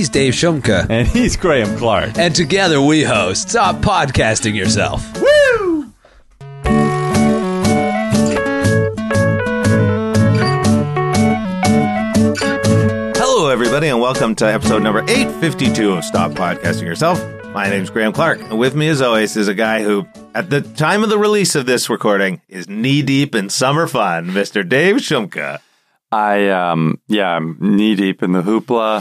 He's Dave Shumka. And he's Graham Clark. And together we host Stop Podcasting Yourself. Woo! Hello, everybody, and welcome to episode number 852 of Stop Podcasting Yourself. My name's Graham Clark, and with me, as always, is a guy who, at the time of the release of this recording, is knee-deep in summer fun, Mr. Dave Shumka. I'm knee-deep in the hoopla.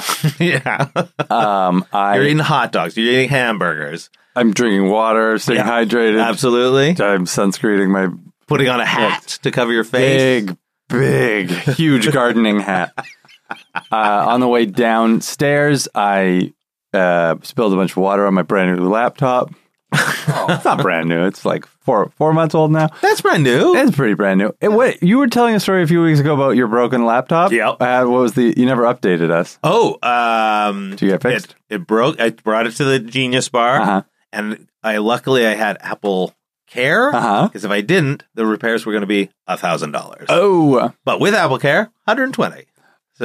Yeah. You're eating hot dogs. You're eating hamburgers. I'm drinking water, staying hydrated. Absolutely. I'm sunscreening my Putting on a hat to cover your face. big, huge gardening hat. On the way downstairs, I spilled a bunch of water on my brand new laptop. It's not brand new. It's like four months old now. That's brand new. It's pretty brand new. Wait, you were telling a story a few weeks ago about your broken laptop? Yep. What was you never updated us. Oh, Did you get fixed? It broke. I brought it to the Genius Bar, and luckily I had Apple Care, because if I didn't, the repairs were going to be $1,000. Oh. But with Apple Care, $120. So,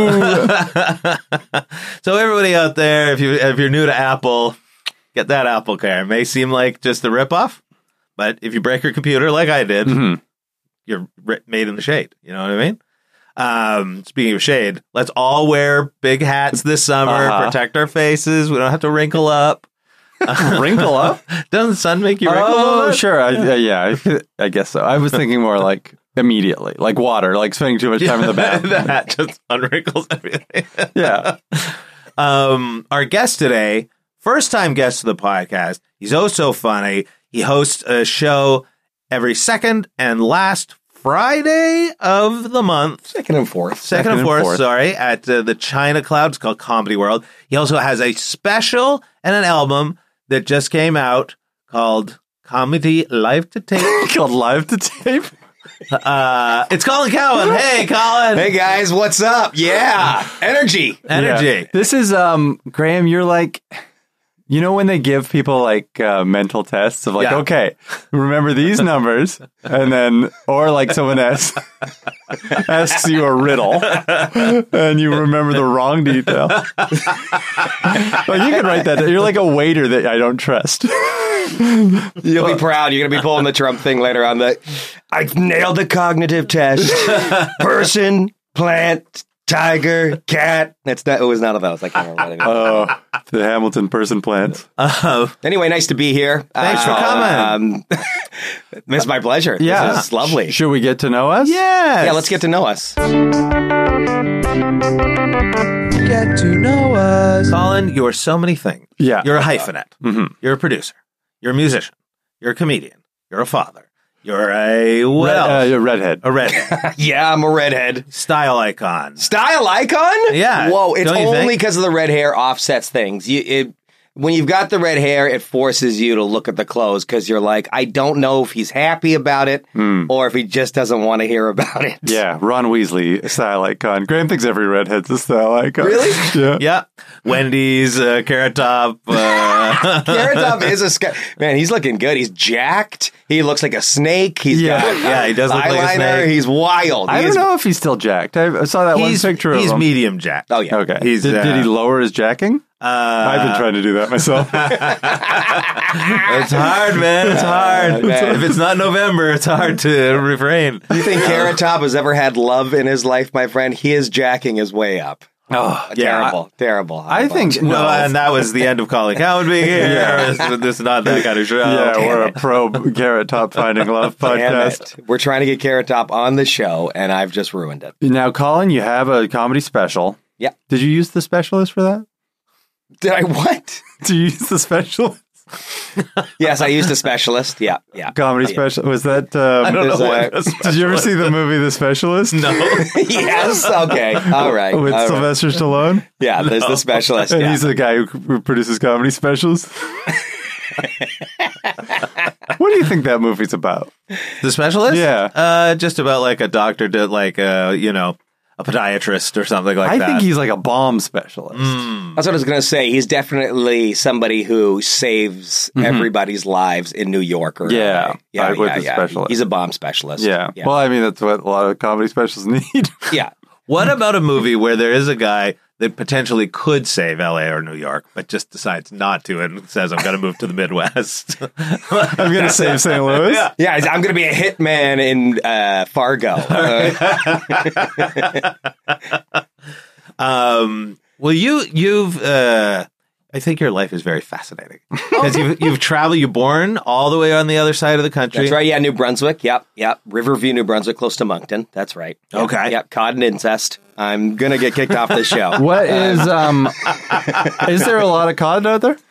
so everybody out there, if you're new to Apple, get that Apple Care. It may seem like just a ripoff, but if you break your computer like I did, you're made in the shade. You know what I mean? Speaking of shade, let's all wear big hats this summer, protect our faces. We don't have to wrinkle up. Wrinkle up? Doesn't the sun make you wrinkle up? Oh, sure. I guess so. I was thinking more like immediately, like water, like spending too much time in the bath. The hat just unwrinkles everything. Yeah. Our guest today, first-time guest to the podcast. He's oh so funny. He hosts a show every second and last Friday of the month. Second and fourth, sorry, at the China Cloud. It's called Comedy World. He also has a special and an album that just came out called Comedy Live to Tape. Called Live to Tape? It's Colin Cowan. Hey, Colin. Hey, guys. What's up? Yeah. Energy. Yeah. This is, Graham, you're like... You know when they give people like mental tests of like, okay, remember these numbers, and then, or like someone asks you a riddle, and you remember the wrong detail. Like you can write that. You're like a waiter that I don't trust. You'll be proud. You're going to be pulling the Trump thing later on. I've nailed the cognitive test. Person, plant, tiger, cat. It was none of those. I can't remember. Oh, the Hamilton person plants. Anyway, nice to be here. Thanks for coming. It's my pleasure. Yeah. This is lovely. Should we get to know us? Yes. Yeah, let's get to know us. Get to know us. Colin, you are so many things. Yeah. You're a hyphenate. You're a producer. You're a musician. You're a comedian. You're a father. You're a a redhead. A redhead. Yeah, I'm a redhead. Style icon. Style icon? Yeah. Whoa, it's Don't you only think? because of the red hair offsets things. When you've got the red hair, it forces you to look at the clothes because you're like, I don't know if he's happy about it or if he just doesn't want to hear about it. Yeah, Ron Weasley, style icon. Graham thinks every redhead's a style icon. Really? Yeah. Yeah. Wendy's, Carrot Top. Carrot Top is man, he's looking good. He's jacked. He looks like a snake. He's got he does look eyeliner. like a snake. He's wild. I don't know if he's still jacked. I saw that one picture of him. He's medium jacked. Oh, yeah. Okay. He's, did he lower his jacking? I've been trying to do that myself. It's hard, man. It's hard. Man. If it's not November, it's hard to refrain. You think Carrot Top has ever had love in his life, my friend? His jacking is way up. Oh, Terrible. I think No, and that was the end of Colin Cowan being here. This is not that kind of show. Yeah, we're a pro Carrot Top Finding Love podcast. We're trying to get Carrot Top on the show, and I've just ruined it. Now, Colin, you have a comedy special. Yeah. Did you use the specialist for that? Did I what? Did you use the specialist? Yes, I used a specialist. Yeah. Comedy special. Was that... I don't know what did you ever see the movie The Specialist? No. Yes. Okay. All right. With All right. Sylvester Stallone? Yeah, there's the specialist. And Yeah. he's the guy who produces comedy specials. What do you think that movie's about? The Specialist? Yeah. Just about like a doctor did like, a podiatrist or something like that. I think he's like a bomb specialist. That's what I was going to say. He's definitely somebody who saves everybody's lives in New York. Or Yeah. yeah, with the specialist. He's a bomb specialist. Yeah. Well, I mean, that's what a lot of comedy specials need. Yeah. What about a movie where there is a guy that potentially could save LA or New York, but just decides not to and says, I'm going to move to the Midwest. I'm going to save St. Louis. Yeah, I'm going to be a hitman in Fargo. Well, you've I think your life is very fascinating because you've traveled. You're born all the way on the other side of the country. That's right. Yeah, New Brunswick. Yep. Riverview, New Brunswick, close to Moncton. That's right. Yep. Okay. Yep. Cod and incest. I'm gonna get kicked off this show. What is there a lot of cod out there?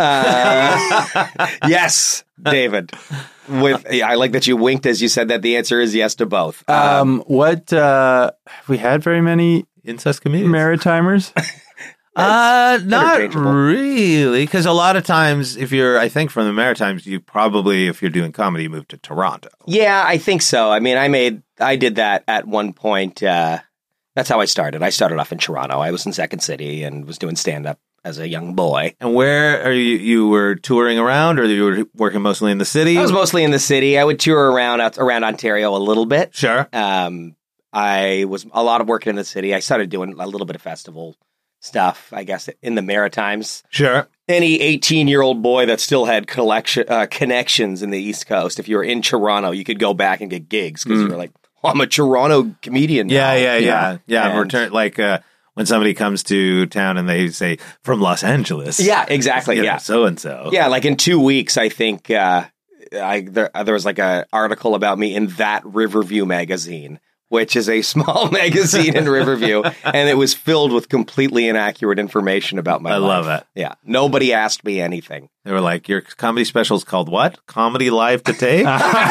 Yes, David. I like that you winked as you said that. The answer is yes to both. What have we had very many Incest comedians. Maritimers? Not interchangeable. really, because a lot of times, I think from the Maritimes, you probably, if you're doing comedy, you move to Toronto. Yeah, I think so. I mean, I did that at one point. That's how I started. I started off in Toronto. I was in Second City and was doing stand-up as a young boy. And where are you? You were touring around, or you were working mostly in the city? I was mostly in the city. I would tour around Ontario a little bit. Sure. I was a lot of working in the city. I started doing a little bit of festival stuff, I guess, in the Maritimes. Sure. Any 18-year-old boy that still had connections in the East Coast, if you were in Toronto, you could go back and get gigs because you were like, oh, I'm a Toronto comedian now. Yeah. And- Return, like when somebody comes to town and they say, from Los Angeles. Yeah, exactly. you know, Yeah. So-and-so. Yeah, like in 2 weeks, I think there was like an article about me in That Riverview magazine, which is a small magazine in Riverview, and it was filled with completely inaccurate information about my life. I love it. Yeah. Nobody asked me anything. They were like, your comedy special is called what? Comedy Live to Tape?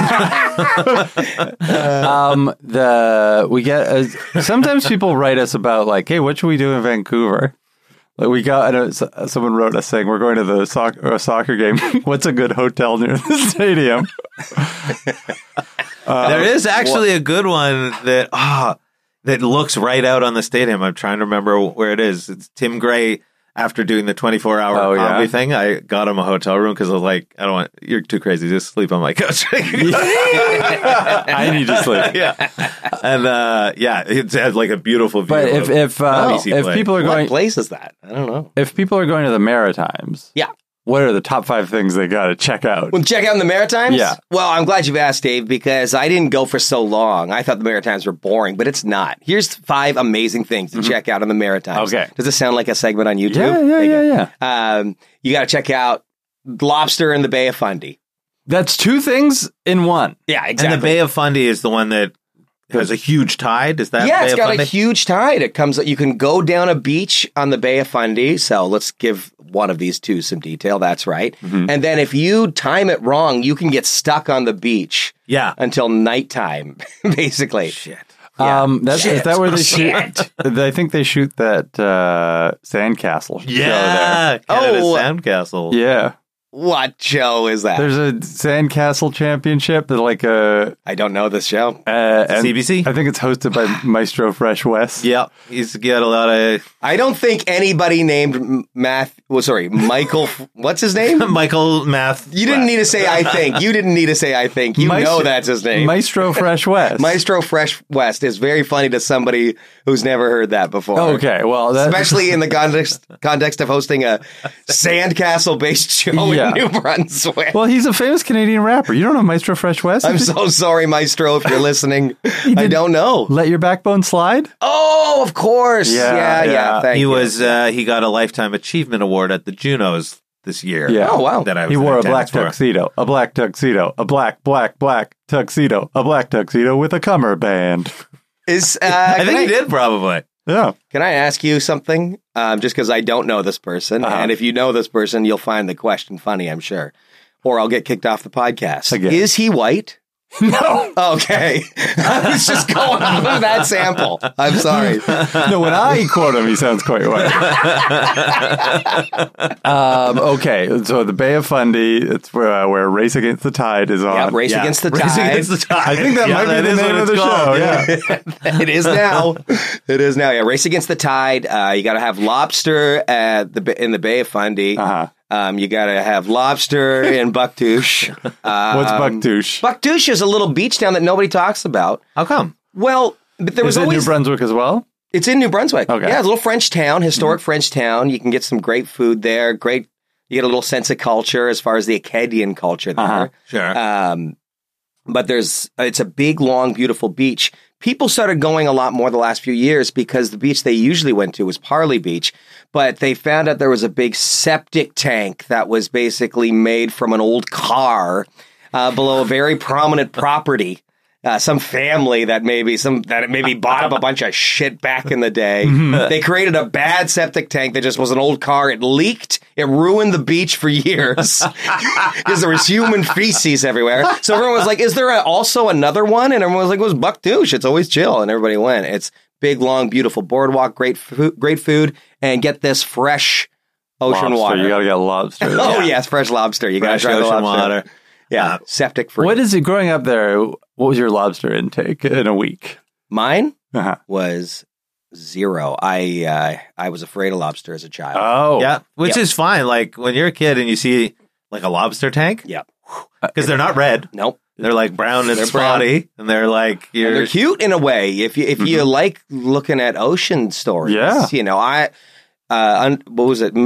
We get sometimes people write us about like, hey, what should we do in Vancouver? Like we got someone wrote us saying we're going to the soccer game. What's a good hotel near the stadium? There is actually a good one that looks right out on the stadium. I'm trying to remember where it is. It's Tim Gray. After doing the 24-hour comedy thing, I got him a hotel room because I was like, you're too crazy. Just sleep on my couch. I need to sleep. Yeah. And it has like a beautiful view. But if play. people are What going, place is that? I don't know. if people are going to the Maritimes, Yeah. what are the top 5 things they got to check out? Well, check out the Maritimes? Yeah. Well, I'm glad you've asked, Dave, because I didn't go for so long. I thought the Maritimes were boring, but it's not. Here's 5 amazing things to check out on the Maritimes. Okay. Does it sound like a segment on YouTube? Yeah. You got to check out Lobster in the Bay of Fundy. That's 2 things in one. Yeah, exactly. And the Bay of Fundy is the one that has a huge tide. Is that Yeah, Bay it's of got Fundy? a huge tide. It comes. You can go down a beach on the Bay of Fundy. So let's give one of these 2 some detail. That's right. And then if you time it wrong, you can get stuck on the beach. Yeah. Until nighttime, basically. Shit. Is that where they shoot? I think they shoot that Sandcastle show Yeah. Oh, Canada Sandcastle. there. Yeah. What show is that? There's a Sandcastle Championship that like I don't know this show. and CBC? I think it's hosted by Maestro Fresh West. Yeah. He's got a lot of I don't think anybody named Michael. What's his name? Michael Math. You didn't need to say I think. You didn't need to say I think. You know that's his name. Maestro Fresh West. Maestro Fresh West is very funny to somebody who's never heard that before. Okay, well, Especially in the context of hosting a sandcastle-based show in New Brunswick. well, he's a famous Canadian rapper. You don't know Maestro Fresh West? I'm so sorry, Maestro, if you're listening. I don't know. Let Your Backbone Slide? Oh, of course. Yeah. Thank He you. was he got a Lifetime Achievement Award at the Junos this year. Yeah. Oh, wow. That I was He in wore a black attendance for. tuxedo, a black tuxedo, a black tuxedo, a black tuxedo with a cummerband. I think he did probably. Yeah. Can I ask you something? Just because I don't know this person. And if you know this person, you'll find the question funny, I'm sure. Or I'll get kicked off the podcast. Again. Is he white? No. Okay. I was just going off of that sample. I'm sorry. No, when I quote him, he sounds quite white. Okay, so the Bay of Fundy, it's where Race Against the Tide is on. Yeah, Race Against the Tide. Race Against the Tide. I think that might be the is name what of the it's called, show. Yeah. It is now. It is now. Yeah, Race Against the Tide. You got to have lobster in the Bay of Fundy. Uh-huh. You got to have lobster in Bucktouche. What's Bucktouche? Bucktouche is a little beach town that nobody talks about. How come? Well, but there was Is it always New Brunswick as well? It's in New Brunswick. Okay. Yeah, it's a little French town, historic French town. You can get some great food there. You get a little sense of culture as far as the Acadian culture there. Sure. But it's a big, long, beautiful beach. People started going a lot more the last few years because the beach they usually went to was Parley Beach, but they found out there was a big septic tank that was basically made from an old car below a very prominent property. Some family that maybe bought up a bunch of shit back in the day. They created a bad septic tank that just was an old car. It leaked. It ruined the beach for years because there was human feces everywhere. So everyone was like, "Is there also another one?" And everyone was like, "It was Bucktouche. It's always chill." And everybody went. It's big, long, beautiful boardwalk, great food, and get this fresh ocean lobster. water. You got to get lobster. Oh yes, fresh lobster. You got to try the ocean lobster. water. Yeah, septic free. What is it growing up there? What was your lobster intake in a week? Mine Uh-huh. was 0. I was afraid of lobster as a child. Oh. Yeah, which Yeah. is fine. Like when you're a kid and you see like a lobster tank, Yeah. because they're not red. Nope. They're like brown and They're spotty, and they're like And they're cute in a way. If you like looking at ocean stories, Yeah. you know, what was it?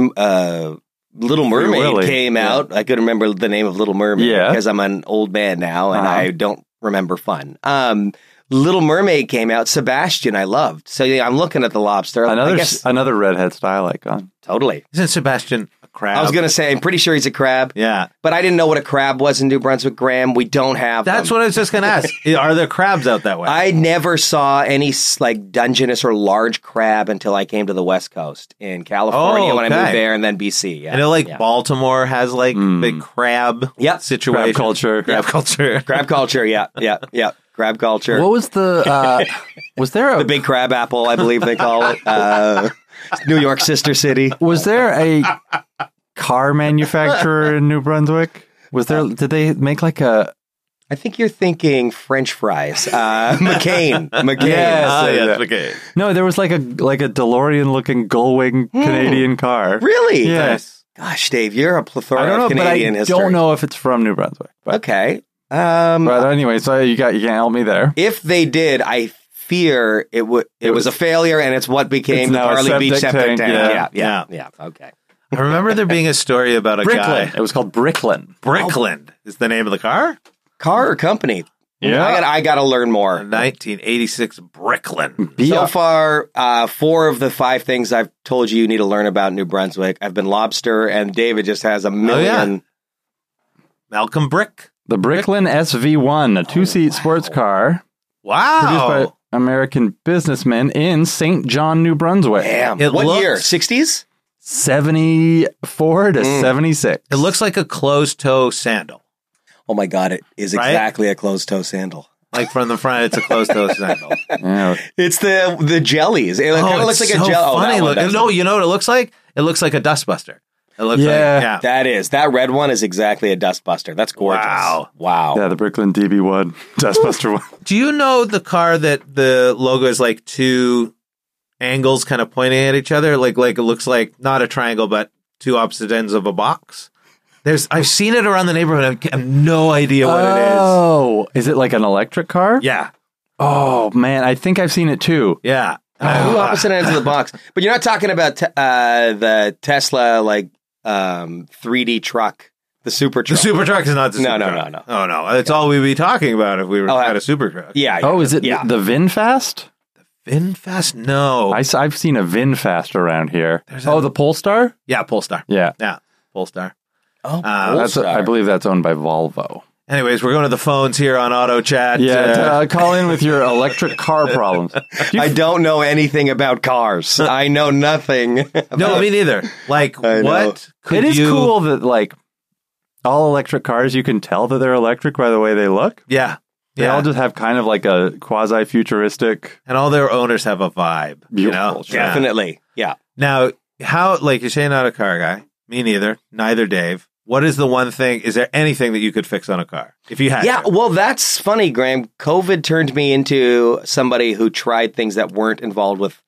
Little Mermaid Willy. came out. I could remember the name of Little Mermaid Yeah. because I'm an old man now and Uh-huh. I don't remember fun. Little Mermaid came out. Sebastian, I loved. So yeah, I'm looking at the lobster. I guess, Another redhead style icon. totally. Isn't Sebastian a crab? I was going to say, I'm pretty sure he's a crab, Yeah, but I didn't know what a crab was in New Brunswick, Graham. We don't have that's them. what I was just going to ask. Are there crabs out that way? I never saw any like Dungeness or large crab until I came to the West Coast in California when I okay. moved there, and then BC. Yeah. I know, like yeah. Baltimore has like big crab Yep. situation. Crab culture. Crab culture. Crab culture, yeah. Crab culture. What was the? Was there a? The big crab apple, I believe they call it. New York sister city. Was there a car manufacturer in New Brunswick? Was there? Did they make like a? I think you're thinking French fries. McCain. Yes. Ah, Yeah. yes, okay. No, there was like a DeLorean looking gull-wing Canadian car. Really? Yeah. Nice. Gosh, Dave, you're a plethora I don't know, of Canadian but I history. don't know if it's from New Brunswick. But, Okay. but anyway, so you can't help me there. If they did, I fear it was a failure, and it's what became It's the now a Parley Beach septic septic tank, tank. yeah. Yeah. Okay. I remember there being a story about a guy. Brickland. It was called Brickland. Brickland is the name of the car. Car or company? Yeah. I got to learn more. 1986 Brickland. So far, 4 of the 5 things I've told you need to learn about New Brunswick. I've been lobster, and David just has a million. Malcolm Brick. The Brickland SV1, a 2-seat sports car produced Wow. by American businessmen in St. John, New Brunswick. Damn. It What looks- year? 60s? 74 to 76. It looks like a closed toe sandal. Oh my God! It is Right? exactly a closed toe sandal. Like from the front, it's a closed toe sandal. Yeah. It's the jellies. It kind of looks like it's a so jelly. funny. Oh, No, you know what it looks like? It looks like a dustbuster. It looks Yeah. like that red one is exactly a dustbuster. That's gorgeous. Wow. Yeah, the Brickland DB1 Dustbuster one. Do you know the car that the logo is like 2 angles kind of pointing at each other? Like it looks like not a triangle, but 2 opposite ends of a box. I've seen it around the neighborhood. I have no idea what it Oh, is it like an electric car? is. Yeah. Oh, man, I think I've seen it too. Yeah. Two opposite ends of the box. But you're not talking about the Tesla 3D truck, the super The truck. super truck is not the No, super no, truck. no. Oh, no. That's all we'd be talking about if we were Oh, at a super truck. Yeah. Oh, is it Yeah. the VinFast? VinFast? No. I've seen a VinFast around here. The Polestar? Yeah, Polestar. Yeah. Yeah, Polestar. Oh, That's I believe that's owned by Volvo. Anyways, we're going to the phones here on Auto Chat. Call in with your electric car problems. I don't know anything about cars. I know nothing. No, me neither. Like, I know. what could It is you... cool that like all electric cars, you can tell that they're electric by the way they look. Yeah. They all just have kind of like a quasi-futuristic. And all their owners have a vibe. You know? Beautiful, sure. Yeah. Definitely. Yeah. Now, how, like you're saying, not a car guy. Me neither. Neither Dave. What is the one thing? Is there anything that you could fix on a car if you had? Yeah, to? well, that's funny, Graham. COVID turned me into somebody who tried things that weren't involved with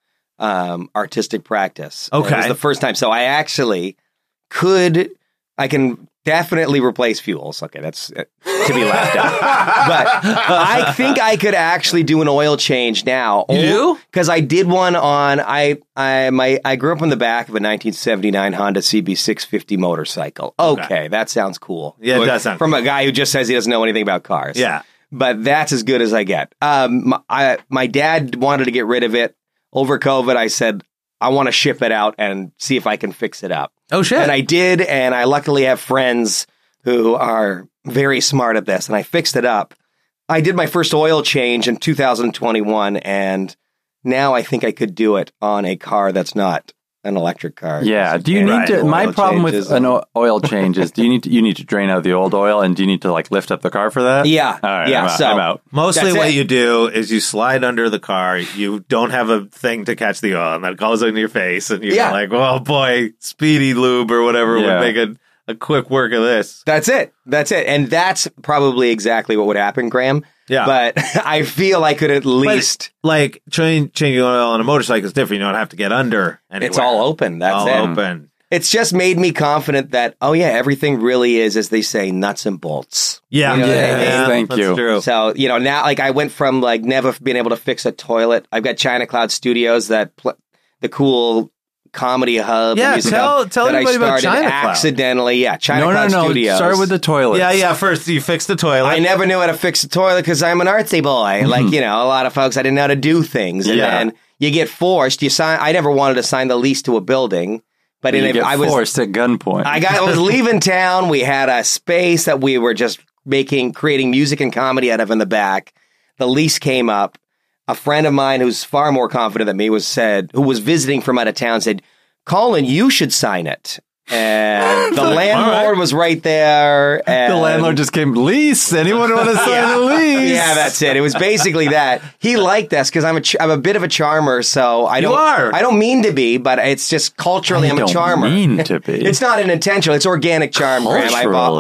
artistic practice. Okay. It was the first time. So I actually I can definitely replace fuels. Okay, that's to be laughed at. But I think I could actually do an oil change now. You do? Because I did one on, I grew up in the back of a 1979 Honda CB650 motorcycle. Okay, that sounds cool. Yeah, it does sound From a guy who just says he doesn't know anything about cars. Yeah. But that's as good as I get. My dad wanted to get rid of it. Over COVID, I said, I want to ship it out and see if I can fix it up. Oh, shit. And I did, and I luckily have friends who are very smart at this, and I fixed it up. I did my first oil change in 2021, and now I think I could do it on a car that's not an electric car. Yeah. Do you need to? My Oil problem with changes an oil change is, you need to drain out the old oil, and do you need to like lift up the car for that? Yeah. All right. Yeah, I'm out. Mostly That's what it. you do is you slide under the car. You don't have a thing to catch the oil, and that goes into your face, and you're Yeah. like, "Oh boy, Speedy Lube or whatever Yeah. would make a quick work of this." That's it. And that's probably exactly what would happen, Graham. Yeah. But I feel I could at least... Like changing oil on a motorcycle is different. You don't have to get under anywhere. It's all open. That's all it. open. It's just made me confident that, oh yeah, everything really is, as they say, nuts and bolts. Yeah, You know what I mean? Yes, thank that's you. True. So, now, like, I went from, like, never being able to fix a toilet. I've got China Cloud Studios, the cool comedy hub. Yeah, music tell hub that everybody I about started China Cloud. accidentally. Yeah, China No, Cloud no. Studios. Start with the toilet. Yeah. First, you fix the toilet. I never knew how to fix a toilet because I'm an artsy boy. Like, a lot of folks, I didn't know how to do things. And Yeah. then you get forced. I never wanted to sign the lease to a building. But You get I was forced at gunpoint. I was leaving town. We had a space that we were just creating music and comedy out of in the back. The lease came up. A friend of mine who's far more confident than me who was visiting from out of town, said, Colin, you should sign it. And the landlord was right there. And the landlord just came, lease. Anyone want to sign a lease? Yeah, that's it. It was basically that. He liked us because I'm a bit of a charmer, so I don't mean to be, but it's just culturally I'm a charmer. I don't mean to be. It's not an intentional. It's organic charm, Graham.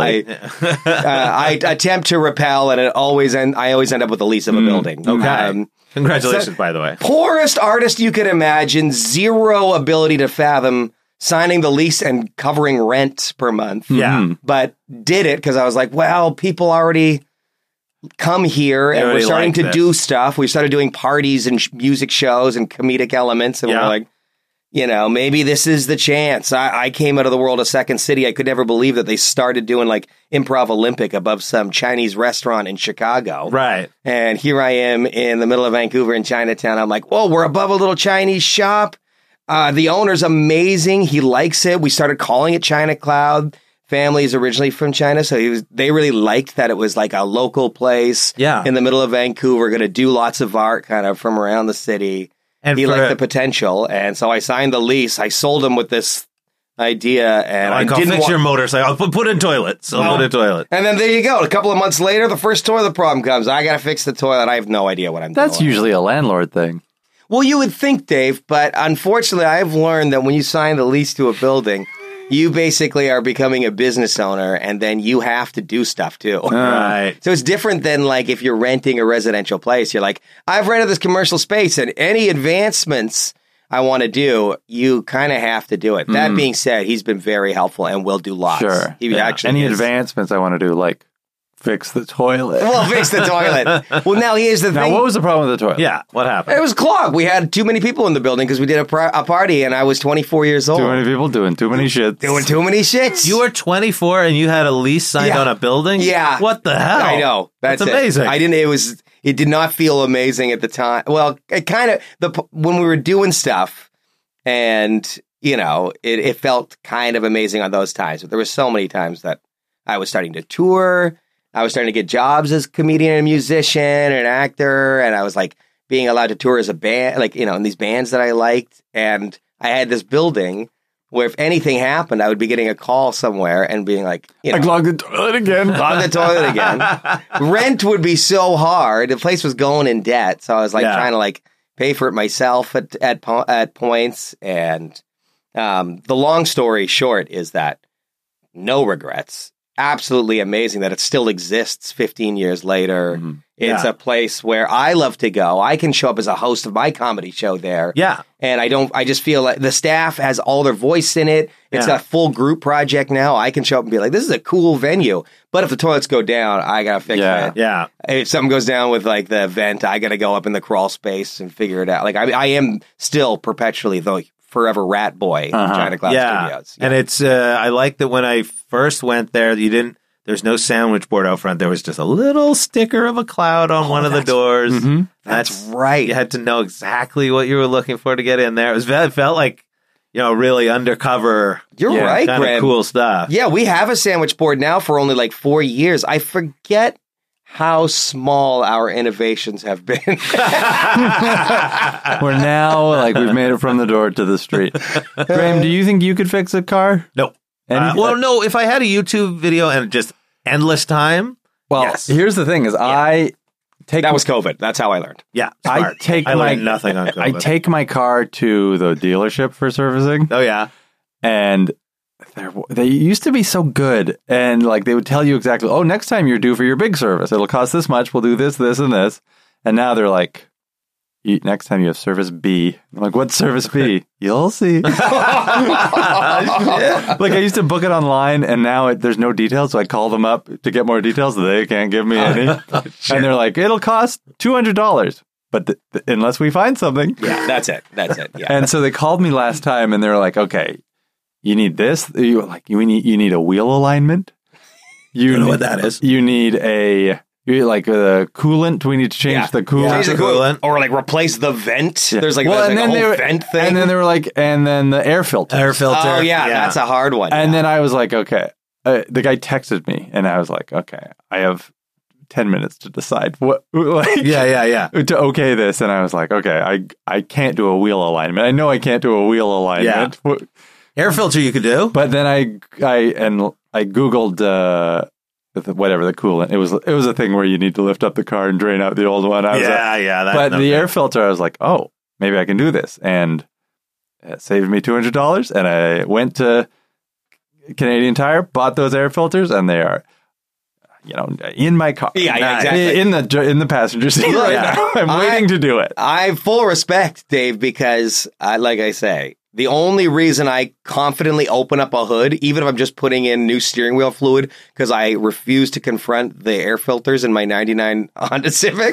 I attempt to repel, and I always end up with the lease of a building. Okay. Congratulations, by the way. Poorest artist you could imagine. Zero ability to fathom signing the lease and covering rent per month. Yeah. But did it because I was like, well, people already come here and we're starting to do stuff. We started doing parties and music shows and comedic elements. And we're like, maybe this is the chance. I came out of the world of Second City. I could never believe that they started doing like Improv Olympic above some Chinese restaurant in Chicago. Right. And here I am in the middle of Vancouver in Chinatown. I'm like, whoa, we're above a little Chinese shop. The owner's amazing. He likes it. We started calling it China Cloud. Family is originally from China, so they really liked that it was like a local place in the middle of Vancouver, going to do lots of art kind of from around the city. And he liked the potential, and so I signed the lease. I sold him with this idea, and I didn't fix your motorcycle. I'll put in toilet. So put in toilet. And then there you go. A couple of months later, the first toilet problem comes. I got to fix the toilet. I have no idea what I'm doing. That's usually a landlord thing. Well, you would think, Dave, but unfortunately, I've learned that when you sign the lease to a building, you basically are becoming a business owner, and then you have to do stuff too. Right. So it's different than like if you're renting a residential place. You're like, I've rented this commercial space, and any advancements I want to do, you kind of have to do it. That being said, he's been very helpful and will do lots. Sure. He actually Any is. advancements I want to do, like fix the toilet. Well, fix the toilet. Well, now here's the Now, thing. what was the problem with the toilet? Yeah. What happened? It was clogged. We had too many people in the building because we did a party, and I was 24 years old. Too many people doing too many shits. Doing too many shits. You were 24 and you had a lease signed on a building? Yeah. What the hell? I know. That's amazing. It did not feel amazing at the time. Well, it kind of, when we were doing stuff and, it felt kind of amazing on those times. But there were so many times that I was starting to tour. I was starting to get jobs as a comedian and a musician and an actor. And I was like being allowed to tour as a band, like, in these bands that I liked. And I had this building where if anything happened, I would be getting a call somewhere and being like, I clogged the toilet again. Clog the toilet again. Rent would be so hard. The place was going in debt. So I was like trying to like pay for it myself at points. And the long story short is that no regrets. absolutely amazing that it still exists 15 years later. Mm-hmm. It's a place where I love to go. I can show up as a host of my comedy show there. Yeah. And I just feel like the staff has all their voice in it. It's a full group project now. I can show up and be like, this is a cool venue. But if the toilets go down, I got to fix it. Yeah. If something goes down with like the vent, I got to go up in the crawl space and figure it out. Like I am still perpetually the forever rat boy in China Cloud Studios. And it's, I like that when I first went there, there's no sandwich board out front. There was just a little sticker of a cloud on one of the doors. Mm-hmm. That's right. You had to know exactly what you were looking for to get in there. It felt like, really undercover. You're right, kind Graham. of cool stuff. Yeah, we have a sandwich board now for only like 4 years. I forget how small our innovations have been. We're now like we've made it from the door to the street. Graham, do you think you could fix a car? No. No, if I had a YouTube video and just endless time. Well, yes. Here's the thing: I take That was COVID. That's how I learned. Yeah, I learned nothing on COVID. I take my car to the dealership for servicing. Oh yeah, and they used to be so good, and like they would tell you exactly. Oh, next time you're due for your big service, it'll cost this much. We'll do this, this, and this. And now they're like, next time you have service B. I'm like, what's service B? You'll see. Like I used to book it online, and now there's no details. So I call them up to get more details. They can't give me any, and they're like, it'll cost $200, but unless we find something. Yeah, that's it. Yeah. And so they called me last time, and they were like, okay, you need this. You need a wheel alignment. You don't know what that is. You need a. Like the coolant, we need to change the coolant. Change the coolant. Or like replace the vent. Yeah. There's like, and then a whole vent thing. And then they were like, and then the air filter. Oh, yeah, that's a hard one. And then I was like, okay. The guy texted me, and I was like, okay, I have 10 minutes to decide what. Like, yeah. To okay this, and I was like, okay, I can't do a wheel alignment. I know I can't do a wheel alignment. Yeah. Air filter you could do, but then I googled. Whatever the coolant, it was a thing where you need to lift up the car and drain out the old one. But the air filter, I was like, oh, maybe I can do this, and it saved me $200. And I went to Canadian Tire, bought those air filters, and they are, in my car. Yeah, exactly. In the passenger seat right now. I'm waiting to do it. I have full respect, Dave, because like I say, the only reason I confidently open up a hood, even if I'm just putting in new steering wheel fluid, because I refuse to confront the air filters in my 99 Honda Civic.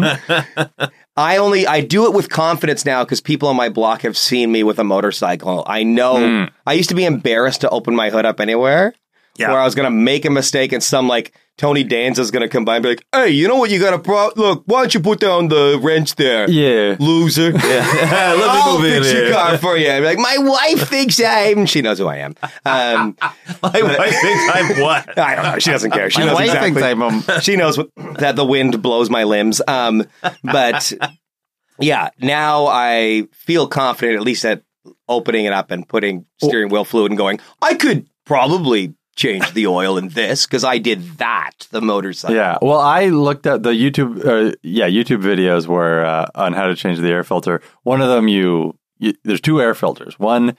I do it with confidence now because people on my block have seen me with a motorcycle. I know. I used to be embarrassed to open my hood up anywhere. Where I was going to make a mistake and some like Tony Danza's going to come by and be like, hey, you know what you got to look, why don't you put down the wrench there? Yeah. Loser. Let me move in fix here. your car for you. I'd be like, my wife thinks she knows who I am. My wife thinks I'm what? I don't know. She doesn't care. She My knows wife exactly. thinks I'm She knows that the wind blows my limbs. But yeah, now I feel confident at least at opening it up and putting steering wheel fluid and going, I could probably change the oil in this because I did that, the motorcycle. Yeah. Well, I looked at the YouTube videos where on how to change the air filter. One of them, there's two air filters. One,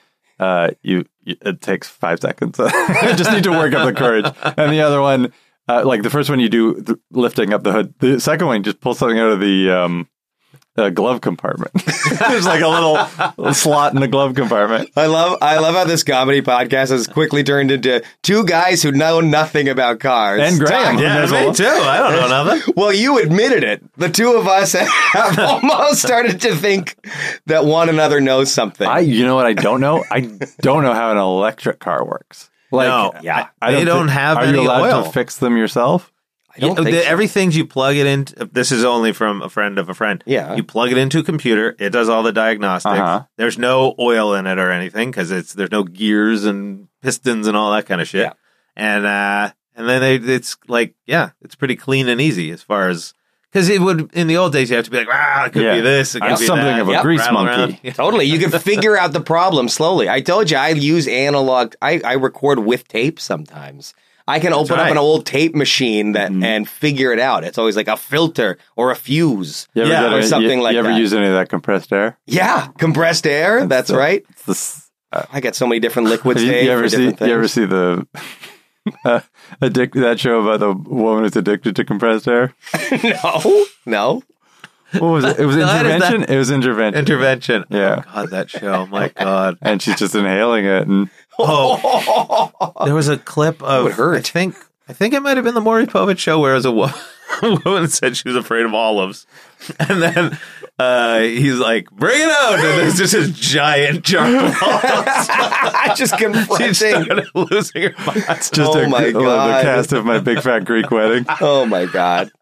it takes 5 seconds. I just need to work up the courage. And the other one, like the first one you do lifting up the hood. The second one, you just pull something out of the glove compartment. There's like a little slot in the glove compartment. I love how this comedy podcast has quickly turned into two guys who know nothing about cars. And Graham. Yeah, me too. I don't know nothing. Well, you admitted it. The two of us have almost started to think that one another knows something. You know what I don't know? I don't know how an electric car works. Like, No. Yeah. They don't have Are any you allowed oil. to fix them yourself? I don't think so. Everything you plug it into, this is only from a friend of a friend. Yeah. You plug it into a computer, it does all the diagnostics. Uh-huh. There's no oil in it or anything because there's no gears and pistons and all that kind of shit. Yeah. And then it's like, it's pretty clean and easy as far as, because it would, in the old days, you have to be like, it could be this, it could I'm be something that. of a Yep. grease Rattle monkey. around. Totally. You can figure out the problem slowly. I told you I use analog. I record with tape sometimes. I can open up right. an old tape machine and figure it out. It's always like a filter or a fuse You ever or something like you ever that. use any of that compressed air? Yeah, compressed air. That's right. It's this, I got so many different liquids. you Dave, ever for see different things. the That show about the woman who's addicted to compressed air? No. What was it? It was That is Intervention? It was Intervention. Intervention. Yeah. Oh, God, that show. My God. And she's just inhaling it. And There was a clip of. would hurt. I think it might have been the Maury Povich show where it was a woman said she was afraid of olives. And then he's like, bring it out. And there's just this giant jar of olives. Just She confronting. started losing her mind. just Oh my the God. cast of My Big Fat Greek Wedding. Oh my God.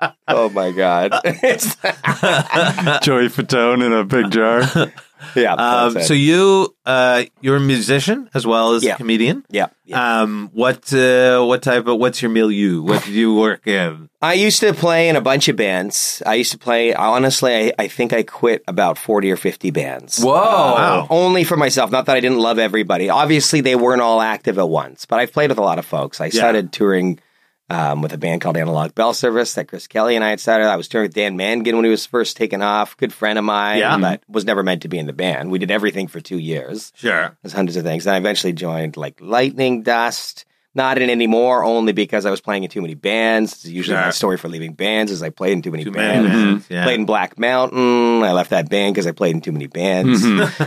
Joey Fatone in a big jar. Yeah. that's it. So you're a musician as well as a comedian. Yeah. What type of, what's your milieu? What do you work in? I used to play in a bunch of bands. Honestly, I think I quit about 40 or 50 bands. Whoa. Wow. Only for myself. Not that I didn't love everybody. Obviously, they weren't all active at once, but I've played with a lot of folks. I started touring with a band called Analog Bell Service that Chris Kelly and I had started. I was touring with Dan Mangan when he was first taken off. Good friend of mine, but was never meant to be in the band. We did everything for 2 years. Sure. There's hundreds of things. And I eventually joined like Lightning Dust. Not in anymore, only because I was playing in too many bands. It's usually my story for leaving bands is I played in too many bands. Yeah. Played in Black Mountain. I left that band because I played in too many bands.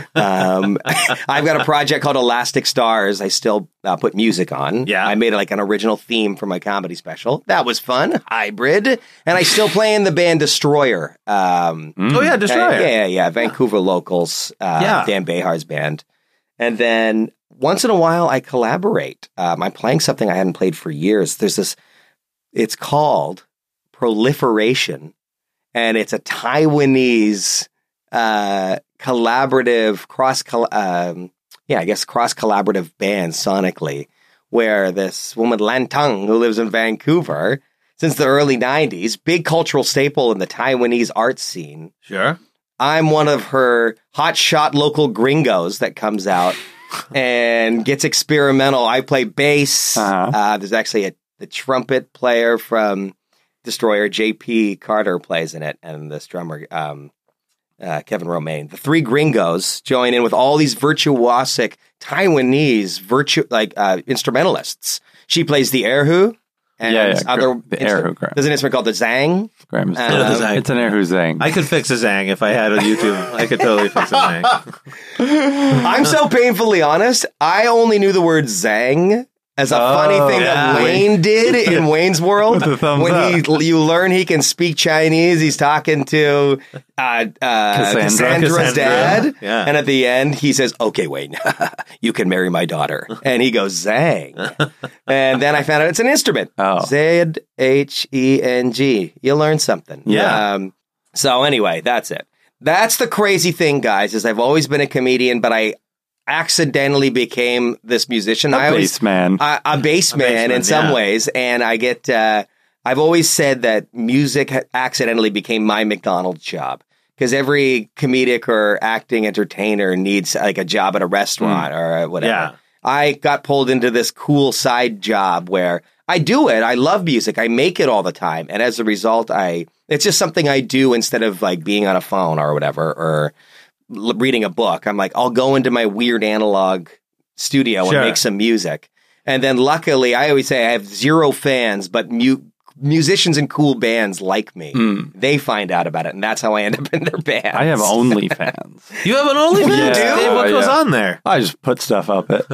I've got a project called Elastic Stars. I still put music on. Yeah. I made like an original theme for my comedy special. That was fun. Hybrid. And I still play in the band Destroyer. Oh yeah, Destroyer. Yeah. Vancouver locals. Dan Behar's band. And then once in a while, I collaborate. I'm playing something I hadn't played for years. It's called Proliferation, and it's a Taiwanese collaborative cross-collaborative band sonically, where this woman Lan Tung, who lives in Vancouver since the early 90s, big cultural staple in the Taiwanese art scene. Sure. I'm one of her hotshot local gringos that comes out and gets experimental. I play bass. There's actually the trumpet player from Destroyer, JP Carter, plays in it, and this drummer, Kevin Romaine. The three gringos join in with all these virtuosic Taiwanese instrumentalists. She plays the erhu. And the erhu. There's an instrument called the zang. It's an erhu zang. I could fix a zang if I had a YouTube. I could totally fix a zang. I'm so painfully honest. I only knew the word zang as a funny thing that Wayne did in Wayne's World. With the thumbs when you learn he can speak Chinese, he's talking to Cassandra's dad. Yeah. And at the end, he says, okay, Wayne, you can marry my daughter. And he goes, zang. And then I found out it's an instrument. Z-H-E-N-G. You learn something. Yeah. So anyway, that's it. That's the crazy thing, guys, is I've always been a comedian, but I accidentally became this musician. A bass man in some ways. And I get, I've always said that music accidentally became my McDonald's job. Because every comedic or acting entertainer needs like a job at a restaurant or whatever. Yeah. I got pulled into this cool side job where I do it. I love music. I make it all the time. And as a result, it's just something I do instead of like being on a phone or whatever, or reading a book. I'm like, I'll go into my weird analog studio and make some music. And then luckily, I always say I have zero fans, but musicians and cool bands like me. They find out about it, and that's how I end up in their bands. I have OnlyFans. You have an OnlyFans? Yeah. Dave, what goes on there? I just put stuff up it.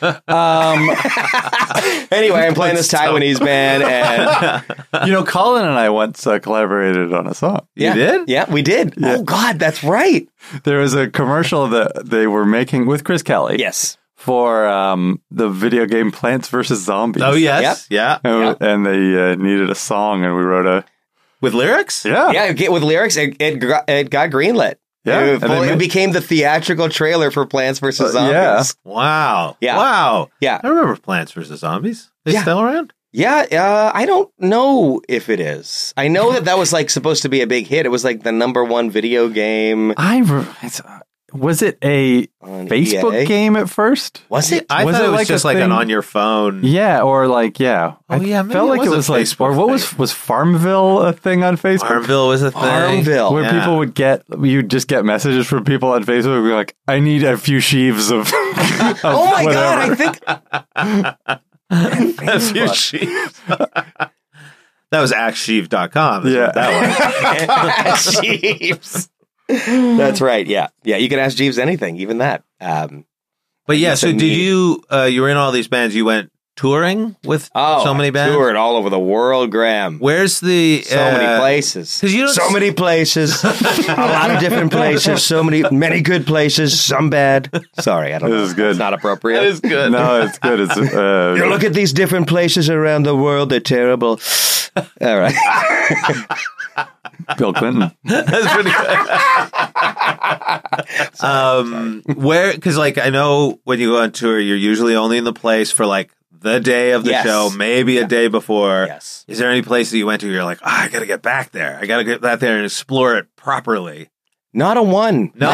Anyway, I'm playing this Taiwanese band, and Colin and I once collaborated on a song. You did? Yeah, we did. Yeah. Oh God, that's right. There was a commercial that they were making with Chris Kelly. Yes. For the video game Plants vs. Zombies. Oh, yes. Yep. Yeah. And they needed a song, and we wrote with lyrics? Yeah. Yeah, with lyrics. It got greenlit. Yeah. It became the theatrical trailer for Plants vs. Zombies. Yeah. Wow. Yeah. Wow. Yeah. I remember Plants vs. Zombies. They still around? Yeah. I don't know if it is. I know that was like supposed to be a big hit. It was like the #1 video game. Was it a Facebook game at first? Was it? I thought it was just like an on your phone. Yeah, or like, Oh, yeah. Maybe felt like it was like, or what was Farmville a thing on Facebook? Farmville was a thing. Farmville. Where people you'd just get messages from people on Facebook be like, I need a few sheaves of oh my whatever. God, I think That's your sheaves. That was axsheave.com. Yeah. That was. Jeeves. That's right. Yeah. Yeah. You can ask Jeeves anything, even that. But yeah, so did you were in all these bands, you went touring with so many bands? Toured all over the world, Graham. Where's the... So many places. 'Cause you don't so many places. A lot of different places. Many good places. Some bad. Sorry, I don't know. This is good. It's not appropriate. That is good. No, it's good. It's You look at these different places around the world. They're terrible. All right. Bill Clinton. That's pretty good. Where, because like I know when you go on tour, you're usually only in the place for like the day of the Yes. show, maybe a day before. Yes. Is there any place that you went to you're like, I got to get back there. I got to get back there and explore it properly. Not a one. No.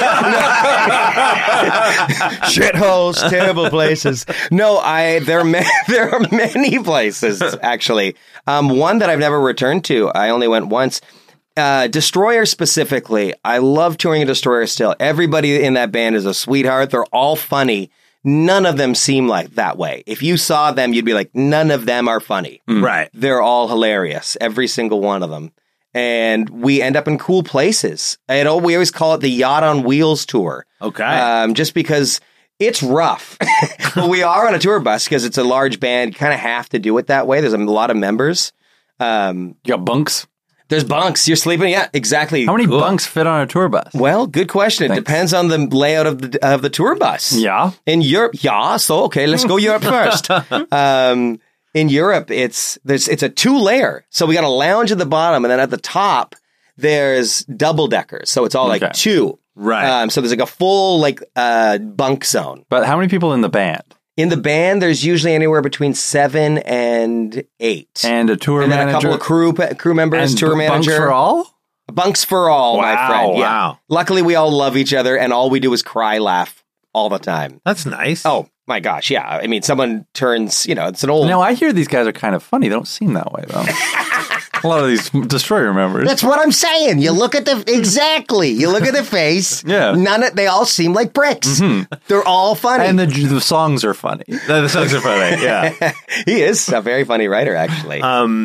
Shitholes, terrible places. No, there are many places actually. One that I've never returned to. I only went once. Destroyer specifically. I love touring a Destroyer still. Everybody in that band is a sweetheart. They're all funny. None of them seem like that way. If you saw them, you'd be like, none of them are funny. Right. They're all hilarious. Every single one of them. And we end up in cool places. We always call it the Yacht on Wheels tour. Okay. Just because it's rough. But we are on a tour bus because it's a large band. You kind of have to do it that way. There's a lot of members. You got bunks? There's bunks. You're sleeping. Yeah, exactly. How many bunks fit on a tour bus? Well, good question. It depends on the layout of the tour bus. Yeah. In Europe, so okay, let's go Europe first. In Europe, it's a 2-layer. So we got a lounge at the bottom, and then at the top there's double deckers. So it's all like 2. Right. So there's like a full bunk zone. But how many people in the band? In the band, there's usually anywhere between 7 and 8. And a tour and then manager? a couple of crew members, And tour manager. Bunks for all? Bunks for all, my friend. Yeah. Wow. Luckily, we all love each other, and all we do is cry, laugh all the time. That's nice. Oh, my gosh, yeah. I mean, someone turns, it's an old... Now, I hear these guys are kind of funny. They don't seem that way, though. A lot of these Destroyer members. That's what I'm saying. You look at exactly. You look at their face. Yeah. They all seem like bricks. They're all funny. And the songs are funny. The songs are funny. Yeah. He is a very funny writer, actually.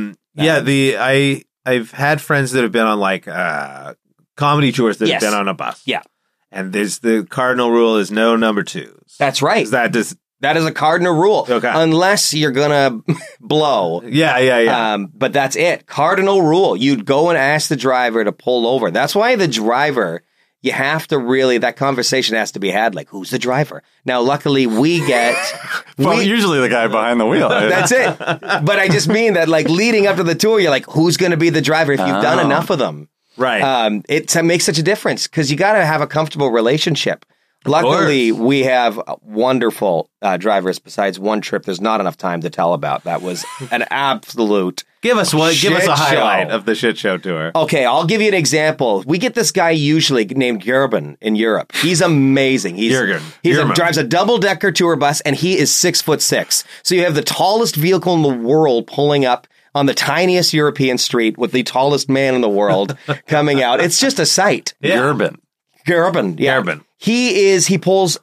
I've had friends that have been on like comedy tours that have been on a bus. Yeah. And there's the cardinal rule is no number 2s. That's right. That is a cardinal rule. Okay. Unless you're going to blow. Yeah. But that's it. Cardinal rule. You'd go and ask the driver to pull over. That's why the driver, you have to really, that conversation has to be had. Like, who's the driver? Now, luckily, we get... usually the guy behind the wheel. That's it. But I just mean that, like, leading up to the tour, you're like, who's going to be the driver if you've done enough of them? Right. It makes such a difference because you got to have a comfortable relationship. Luckily, we have wonderful drivers. Besides one trip, there's not enough time to tell about. That was an absolute Give us a highlight show. of the shit show tour. Okay, I'll give you an example. We get this guy usually named Gerben in Europe. He's amazing. Jürgen. Drives a double-decker tour bus, and he is 6'6". So you have the tallest vehicle in the world pulling up on the tiniest European street with the tallest man in the world coming out. It's just a sight. Yeah. Gerben. Yeah. Gerben. He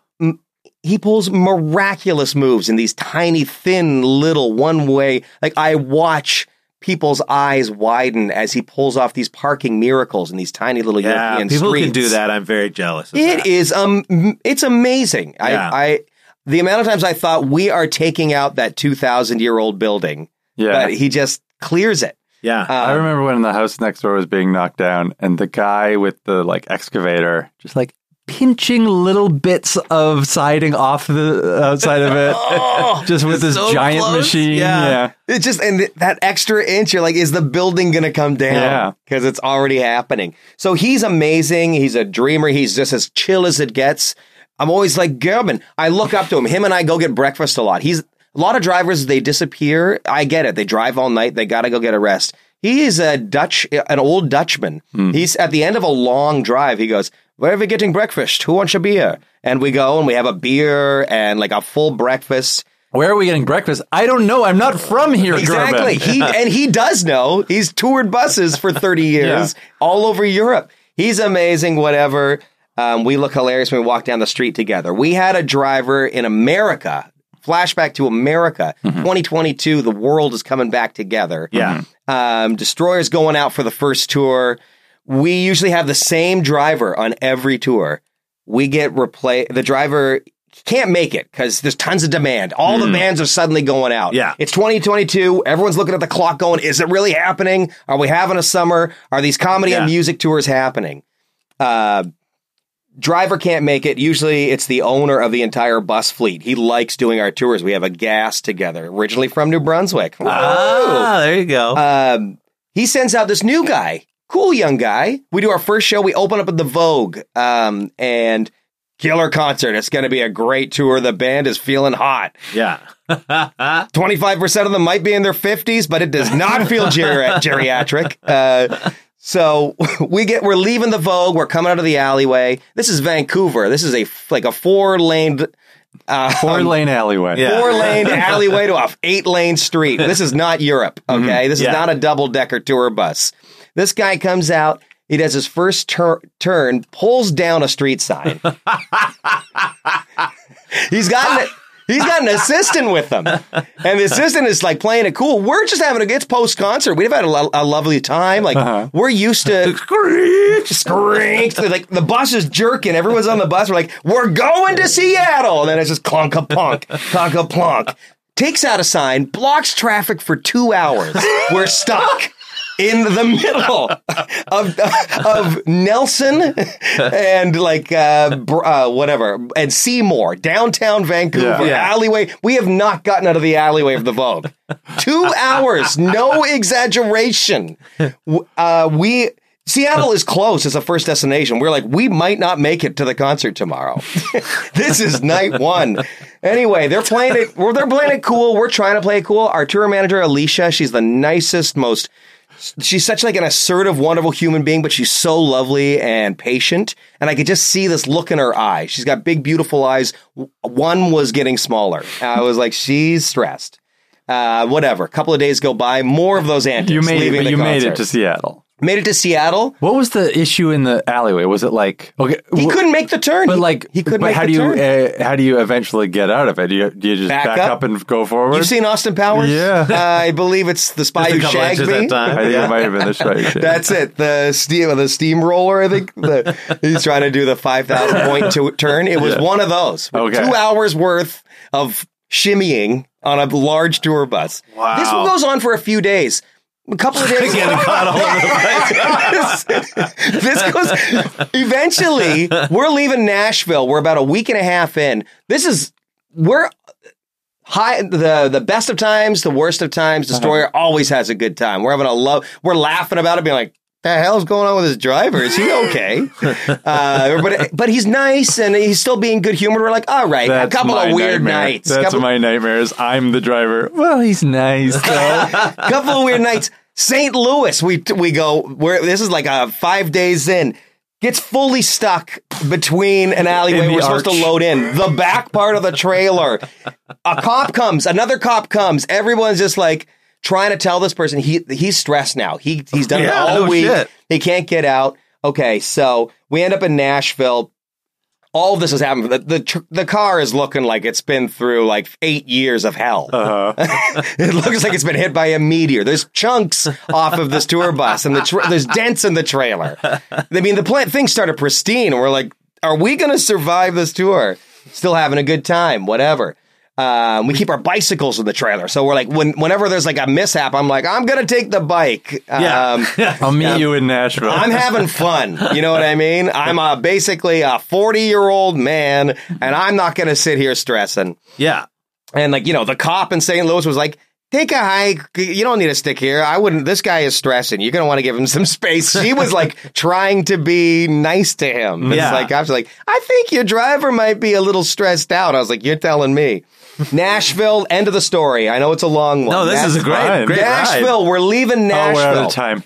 pulls miraculous moves in these tiny, thin, little one-way. Like, I watch people's eyes widen as he pulls off these parking miracles in these tiny little European people streets. can do that. I'm very jealous of It that. is, it's amazing. Yeah. The amount of times I thought we are taking out that 2,000-year-old building, but he just clears it. Yeah. I remember when the house next door was being knocked down and the guy with the excavator just pinching little bits of siding off the outside of it just with this so giant close. machine. Yeah. It's just, and that extra inch, you're like, is the building going to come down? Yeah. Because it's already happening. So he's amazing. He's a dreamer. He's just as chill as it gets. I'm always like, Gerben. I look up to him. Him and I go get breakfast a lot. A lot of drivers, they disappear. I get it. They drive all night. They got to go get a rest. He is an old Dutchman. He's at the end of a long drive. He goes, where are we getting breakfast? Who wants a beer? And we go and we have a beer and like a full breakfast. Where are we getting breakfast? I don't know. I'm not from here, Exactly. Gerben. He does know. He's toured buses for 30 years all over Europe. He's amazing, whatever. We look hilarious when we walk down the street together. We had a driver in America flashback to America. 2022, the world is coming back together. Yeah. Destroyer's going out for the first tour. We usually have the same driver on every tour. We get the driver can't make it because there's tons of demand. All the bands are suddenly going out. Yeah. It's 2022. Everyone's looking at the clock going, is it really happening? Are we having a summer? Are these comedy and music tours happening? Driver can't make it. Usually it's the owner of the entire bus fleet. He likes doing our tours. We have a gas together, originally from New Brunswick. There you go. He sends out this new guy, cool young guy. We do our first show. We open up at the Vogue and killer concert. It's going to be a great tour. The band is feeling hot. Yeah. 25% of them might be in their 50s, but it does not feel geriatric. So we're leaving the Vogue. We're coming out of the alleyway. This is Vancouver. This is a 4-lane alleyway. Yeah. 4-lane alleyway to a 8-lane street. This is not Europe. Okay. This is not a double-decker tour bus. This guy comes out. He does his first turn, pulls down a street sign. He's got an assistant with him. And the assistant is like playing it cool. We're just having it's post-concert. We've had a lovely time. Like, we're used to screech. Like, the bus is jerking. Everyone's on the bus. We're like, we're going to Seattle. And then it's just clunk-a-plunk, clunk-a-plunk. Takes out a sign, blocks traffic for 2 hours. We're stuck in the middle of Nelson and whatever, and Seymour, downtown Vancouver, alleyway. We have not gotten out of the alleyway of the Vogue. 2 hours, no exaggeration. Seattle is close as a first destination. We're like, we might not make it to the concert tomorrow. This is night one. Anyway, they're playing it cool. We're trying to play it cool. Our tour manager, Alicia, she's the nicest, she's such like an assertive, wonderful human being, but she's so lovely and patient. And I could just see this look in her eye. She's got big, beautiful eyes. One was getting smaller. I was like, she's stressed. Whatever. A couple of days go by. More of those antics. You made it to Seattle. Made it to Seattle. What was the issue in the alleyway? Was it like he couldn't make the turn? But he couldn't make the turn. How do you eventually get out of it? Do you just back up and go forward? You've seen Austin Powers? Yeah. I believe it's the spy who shagged me. I think it might have been the spy who shagged me. That's it. The steamroller. I think he's trying to do the 5,000 point turn. It was one of those. Okay. 2 hours worth of shimmying on a large tour bus. Wow. This goes on for a few days. A couple of days. Getting caught all over the place. This goes. Eventually, we're leaving Nashville. We're about a week and a half in. We're high. The best of times, the worst of times. Destroyer always has a good time. We're having we're laughing about it, being like, "The hell's going on with his driver? Is he okay?" But he's nice and he's still being good humored. We're like, all right, a couple of weird nights. That's my nightmares. I'm the driver. Well, he's nice though. Couple of weird nights. St. Louis, we go. This is like 5 days in. Gets fully stuck between an alleyway we're supposed to load in. The back part of the trailer. Another cop comes. Everyone's just like trying to tell this person he's stressed now. He's done it all week. Shit. He can't get out. Okay, so we end up in Nashville. All of this has happened. The car is looking like it's been through like 8 years of hell. It looks like it's been hit by a meteor. There's chunks off of this tour bus, and there's dents in the trailer. I mean, things started pristine, and we're like, are we going to survive this tour? Still having a good time, whatever. We keep our bicycles in the trailer. So we're like, whenever there's like a mishap, I'm like, I'm going to take the bike. I'll meet you in Nashville. I'm having fun. You know what I mean? I'm basically a 40-year-old man, and I'm not going to sit here stressing. Yeah. And the cop in St. Louis was like, take a hike. You don't need to stick here. I wouldn't. This guy is stressing. You're going to want to give him some space. She was like trying to be nice to him. It's like, I was like, I think your driver might be a little stressed out. I was like, you're telling me. Nashville, end of the story. I know it's a long one. No, this is a great Nashville. ride. We're leaving Nashville. We're out of time.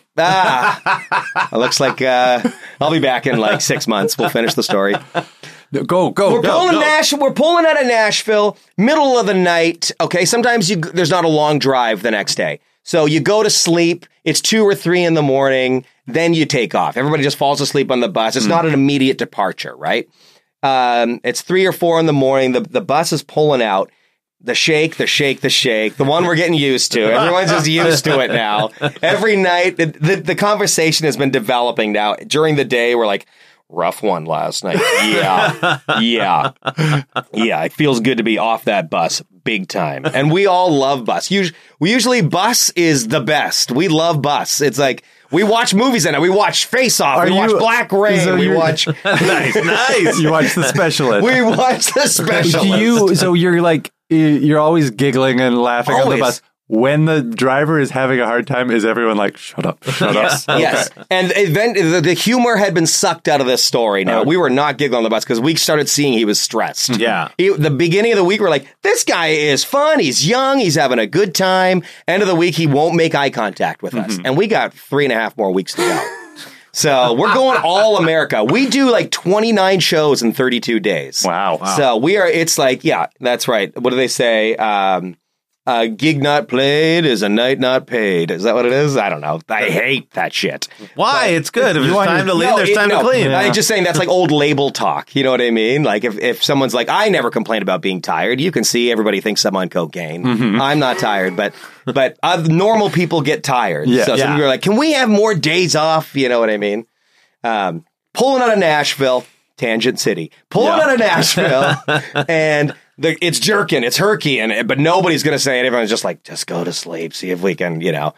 It looks like I'll be back in like 6 months. We'll finish the story. Go. We're pulling out of Nashville, middle of the night. Okay, sometimes there's not a long drive the next day. So you go to sleep. It's 2 or 3 in the morning. Then you take off. Everybody just falls asleep on the bus. It's not an immediate departure, right? It's 3 or 4 in the morning. The bus is pulling out. The shake, the one we're getting used to. Everyone's just used to it now. Every night, the conversation has been developing now. During the day, we're like, rough one last night. Yeah. It feels good to be off that bus big time. And we all love bus. Usually bus is the best. We love bus. It's like, we watch movies in it. We watch Face Off. We watch Black Rain. So we watch... Nice. You watch The Specialist. We watch The Specialist. So you're like, you're always giggling and laughing on the bus. When the driver is having a hard time, is everyone like, shut up? Yes. Okay. Yes. And the humor had been sucked out of this story now. We were not giggling on the bus because we started seeing he was stressed. Yeah. The beginning of the week, we're like, this guy is fun. He's young. He's having a good time. End of the week, he won't make eye contact with us. And we got 3.5 more weeks to go. So we're going all America. We do like 29 shows in 32 days. Wow. So it's like, yeah, that's right. What do they say? A gig not played is a night not paid. Is that what it is? I don't know. I hate that shit. Why? It's good. If there's time to lean, there's time to clean. Yeah. I'm just saying that's like old label talk. You know what I mean? Like if someone's like, I never complain about being tired. You can see everybody thinks I'm on cocaine. I'm not tired, but normal people get tired. Yeah. So some people are like, can we have more days off? You know what I mean? Pulling out of Nashville, Tangent City. Pulling out of Nashville, and it's jerking, it's herky, but nobody's going to say it. Everyone's just like, just go to sleep, see if we can,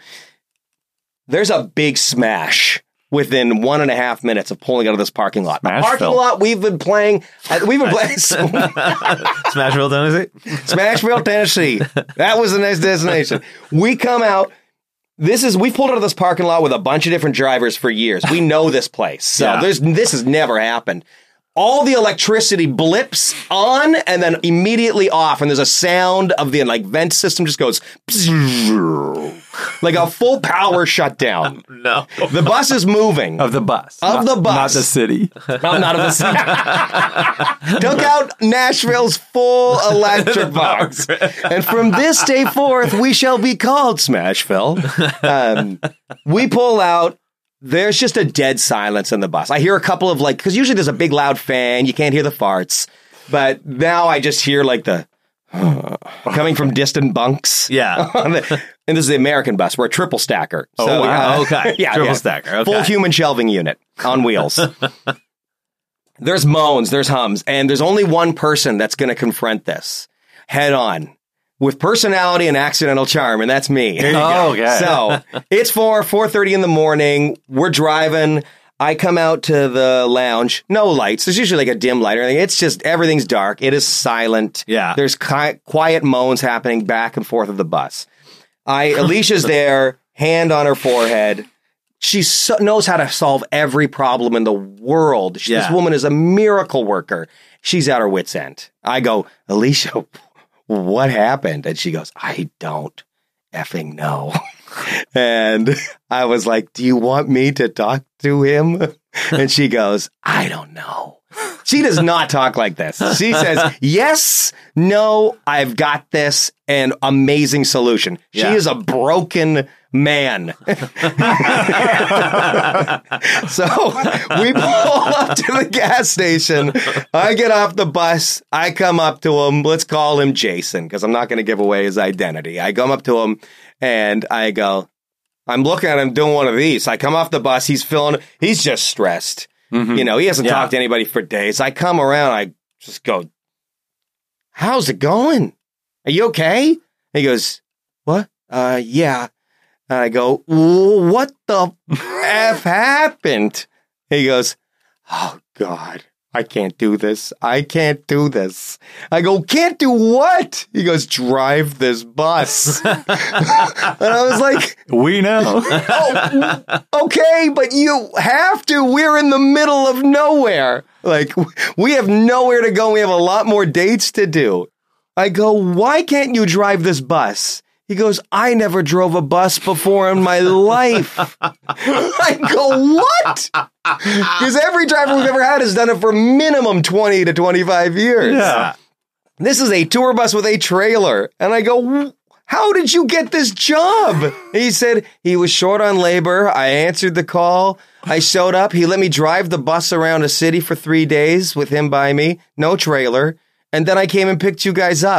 There's a big smash within 1.5 minutes of pulling out of this parking lot. The parking lot we've been playing Smashville, Tennessee. Smashville, Tennessee. That was the next destination. We come out. We pulled out of this parking lot with a bunch of different drivers for years. We know this place. So this has never happened. All the electricity blips on and then immediately off. And there's a sound of the vent system just goes like a full power shutdown. No. The bus is moving. Of the bus. Of the bus. Not the city. Not of the city. Took out Nashville's full electric box. And from this day forth, we shall be called Smashville. We pull out. There's just a dead silence in the bus. I hear a couple of because usually there's a big loud fan. You can't hear the farts. But now I just hear the coming from distant bunks. Yeah. And this is the American bus. We're a triple stacker. Oh, wow. Okay. Triple stacker. Okay. Full human shelving unit on wheels. There's moans, there's hums, and there's only one person that's going to confront this head on. With personality and accidental charm, and that's me. Okay. So it's 4:30 in the morning. We're driving. I come out to the lounge. No lights. There's usually a dim light or anything. It's just everything's dark. It is silent. Yeah. There's quiet moans happening back and forth of the bus. Alicia's there, hand on her forehead. She knows how to solve every problem in the world. This woman is a miracle worker. She's at her wit's end. I go, Alicia, what happened? And she goes, I don't effing know. And I was like, do you want me to talk to him? And she goes, I don't know. She does not talk like this. She says, yes, no, I've got this, and amazing solution. She is a broken man. So we pull up to the gas station. I get off the bus. I come up to him. Let's call him Jason because I'm not going to give away his identity. I come up to him and I go, I'm looking at him doing one of these. I come off the bus. He's just stressed. Mm-hmm. He hasn't talked to anybody for days. I come around. I just go, how's it going? Are you okay? And he goes, what? Yeah. And I go, what the F happened? He goes, oh, God, I can't do this. I can't do this. I go, can't do what? He goes, drive this bus. And I was like, we know. Oh, okay, but you have to. We're in the middle of nowhere. We have nowhere to go. We have a lot more dates to do. I go, why can't you drive this bus? He goes, I never drove a bus before in my life. I go, what? Because every driver we've ever had has done it for minimum 20 to 25 years. Yeah. This is a tour bus with a trailer. And I go, how did you get this job? And he said he was short on labor. I answered the call. I showed up. He let me drive the bus around a city for 3 days with him by me. No trailer. And then I came and picked you guys up.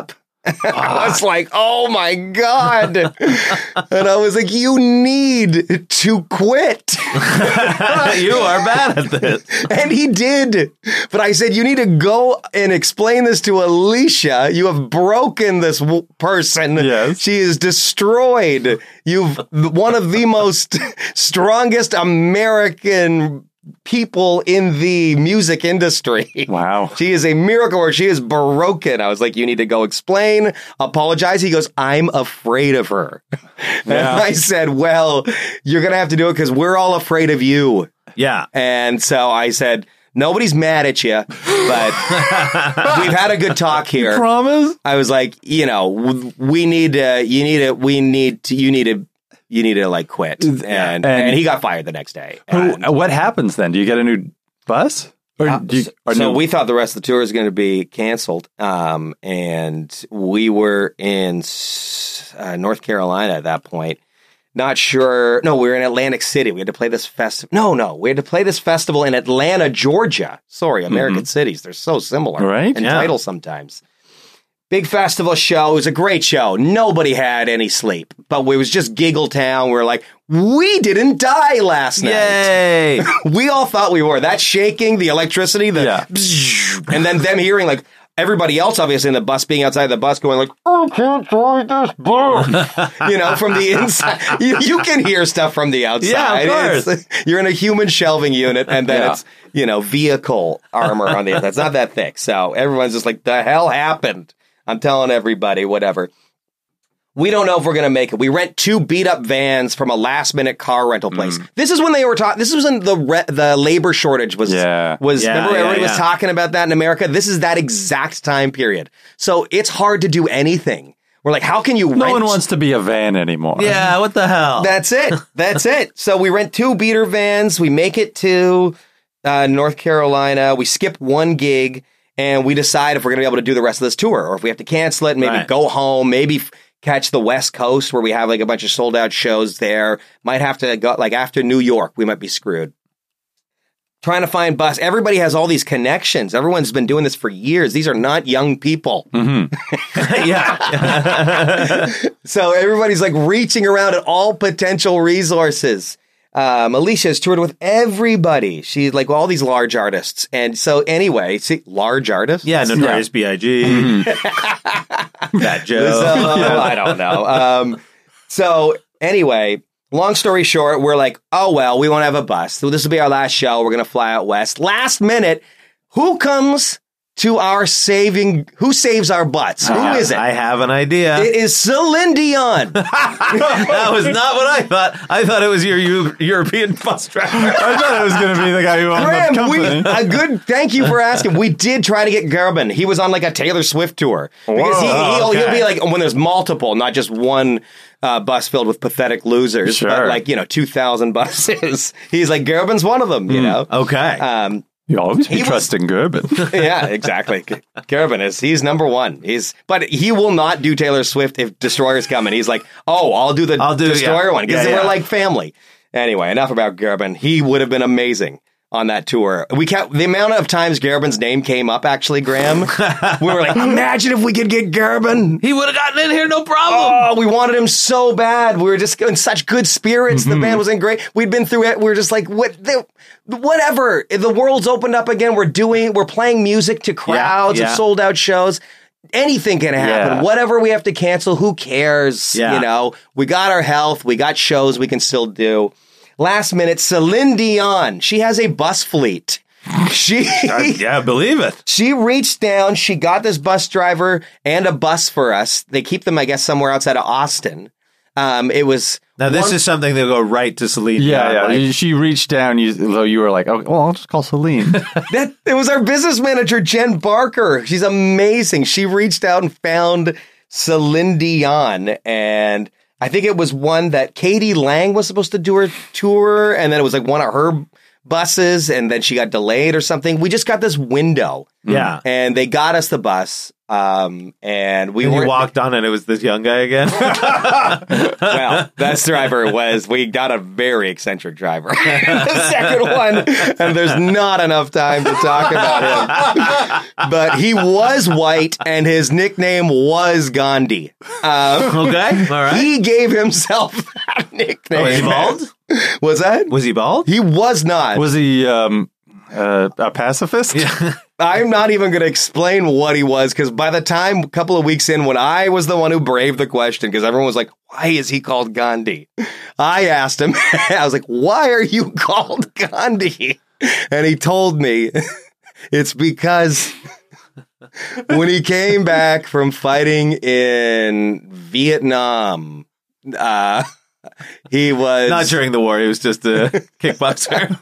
I was like, oh my God. And I was like, you need to quit. You are bad at this. And he did. But I said, you need to go and explain this to Alicia. You have broken this person. Yes. She is destroyed. You've one of the most strongest American people in the music industry. Wow. She is a miracle, or she is broken. I was like, you need to go explain, apologize. He goes, I'm afraid of her. And I said, well, you're going to have to do it because we're all afraid of you. Yeah. And so I said, nobody's mad at you, but we've had a good talk here. Promise? I was like, you need to like quit. And he got fired the next day. And, What happens then? Do you get a new bus? Or we thought the rest of the tour was going to be canceled. And we were in North Carolina at that point. Not sure. No, we were in Atlantic City. We had to play this festival. No, we had to play this festival in Atlanta, Georgia. Sorry, American cities. They're so similar. Right? In Yeah. title sometimes. Big festival show. It was a great show. Nobody had any sleep, but it was just Giggle Town. We were like, we didn't die last night. Yay. We all thought we were. That shaking, the electricity, and then them hearing like everybody else, obviously in the bus, being outside the bus, going like, "I can't drive this bus," from the inside. You can hear stuff from the outside. Yeah, of course. You're in a human shelving unit, and then it's vehicle armor on the inside. It's not that thick, so everyone's just like, the hell happened? I'm telling everybody, whatever. We don't know if we're going to make it. We rent 2 beat-up vans from a last-minute car rental place. This is when they were talking. This was when the labor shortage was. Remember, everybody was talking about that in America. This is that exact time period. So it's hard to do anything. We're like, how can you rent? No one wants to be a van anymore. Yeah, what the hell? That's it. So we rent 2 beater vans. We make it to North Carolina. We skip 1 gig. And we decide if we're going to be able to do the rest of this tour, or if we have to cancel it, maybe go home, maybe catch the West Coast where we have like a bunch of sold out shows there. Might have to go like after New York, we might be screwed. Trying to find bus. Everybody has all these connections. Everyone's been doing this for years. These are not young people. Yeah. So everybody's like reaching around at all potential resources. Alicia has toured with everybody. She's like all these large artists. And so anyway, see, large artists? Yeah, Notorious B.I.G. Fat Joe. I don't know. So anyway, long story short, we're like, oh, well, we won't have a bus. So this will be our last show. We're going to fly out west. Last minute, who comes to who saves our butts? Who is it? I have an idea. It is Celine Dion. That was not what I thought. I thought it was your European bus driver. I thought it was going to be the guy who owned the company. Thank you for asking. We did try to get Gerben. He was on like a Taylor Swift tour. Because he'll be like, when there's multiple, not just one bus filled with pathetic losers, but like, 2,000 buses. He's like, Gerben's one of them, Okay. You always be trusting Gerben. Yeah, exactly. Gerben he's number one. But he will not do Taylor Swift if Destroyer's coming. He's like, oh, I'll do Destroyer one because we're like family. Anyway, enough about Gerben. He would have been amazing on that tour. The amount of times Gerben's name came up, actually, Graham, we were like, imagine if we could get Gerben. He would have gotten in here, no problem. Oh, we wanted him so bad. We were just in such good spirits. The band was in great. We'd been through it. We were just like, whatever. The world's opened up again. We're playing music to crowds of sold out shows. Anything can happen. Whatever we have to cancel, who cares? We got our health. We got shows we can still do. Last minute, Celine Dion. She has a bus fleet. Yeah, believe it. She reached down. She got this bus driver and a bus for us. They keep them, I guess, somewhere outside of Austin. This is something that'll go right to Celine. Yeah. She reached down. You were like, oh, well, I'll just call Celine. It was our business manager, Jen Barker. She's amazing. She reached out and found Celine Dion, and I think it was one that Katie Lang was supposed to do her tour, and then it was like one of her buses, and then she got delayed or something. We just got this window, Yeah. and they got us the bus. And we We walked on, and it was this young guy again. Well, that driver we got a very eccentric driver. The second one, and there's not enough time to talk about him. But he was white, and his nickname was Gandhi. Okay, all right. He gave himself that nickname. Was he bald? Was that? Was he bald? He was not. Was he a pacifist? I'm not even going to explain what he was, because by the time a couple of weeks in, when I was the one who braved the question, because everyone was like, why is he called Gandhi? I asked him, I was like, why are you called Gandhi? And he told me it's because when he came back from fighting in Vietnam, he was Not during the war. He was just a kickboxer.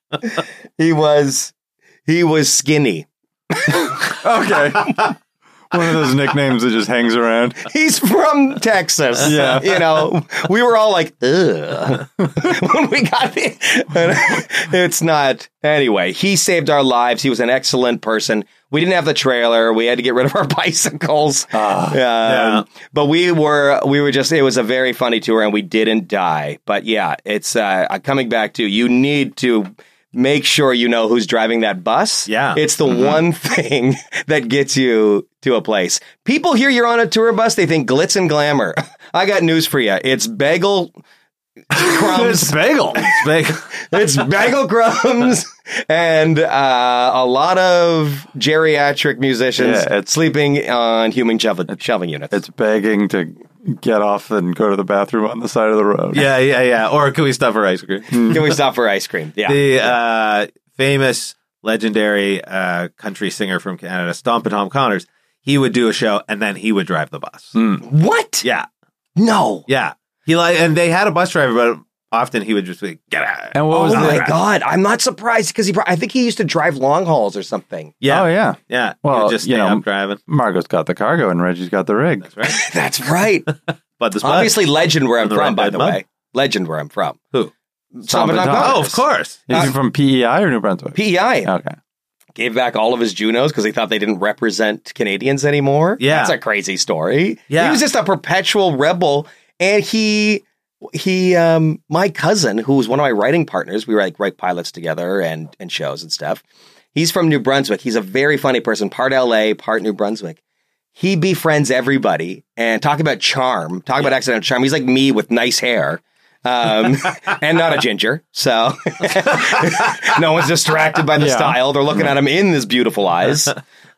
He was skinny. Okay. One of those nicknames that just hangs around. He's from Texas. Yeah. You know, we were all like, ugh. When we got it. It's not. Anyway, he saved our lives. He was an excellent person. We didn't have the trailer. We had to get rid of our bicycles. Yeah. But we were just, it was a very funny tour, and we didn't die. But yeah, it's coming back to, you need to make sure you know who's driving that bus. Yeah. It's the one thing that gets you to a place. People hear you're on a tour bus, they think glitz and glamour. I got news for you. It's bagel crumbs. It's bagel. It's bagel crumbs and a lot of geriatric musicians sleeping on human shelving units. It's begging to get off and go to the bathroom on the side of the road. Yeah. Or can we stop for ice cream? Can we stop for ice cream? Yeah. The famous, legendary country singer from Canada, Stompin' Tom Connors, he would do a show and then he would drive the bus. What? Yeah. No. Yeah. And they had a bus driver, but often he would just be, get out. And what was Oh my the... God. I'm not surprised because I think he used to drive long hauls or something. Yeah. Oh, yeah. Yeah. Well, He would just stay up driving. Margot's got the cargo and Reggie's got the rig. That's right. That's right. But this Obviously, legend where I'm the from, Red by Dead the Mud? way. Legend where I'm from. Who? Stompin' Tom Tom. Oh, Connors. of course. Is he from PEI or New Brunswick? PEI. Okay. Gave back all of his Junos because he thought they didn't represent Canadians anymore. Yeah. That's a crazy story. Yeah. He was just a perpetual rebel. And he, my cousin, who was one of my writing partners, we were like write pilots together and shows and stuff. He's from New Brunswick. He's a very funny person, part LA, part New Brunswick. He befriends everybody and talk about charm, talk about accidental charm. He's like me with nice hair. And not a ginger, so no one's distracted by the style. They're looking at him in his beautiful eyes.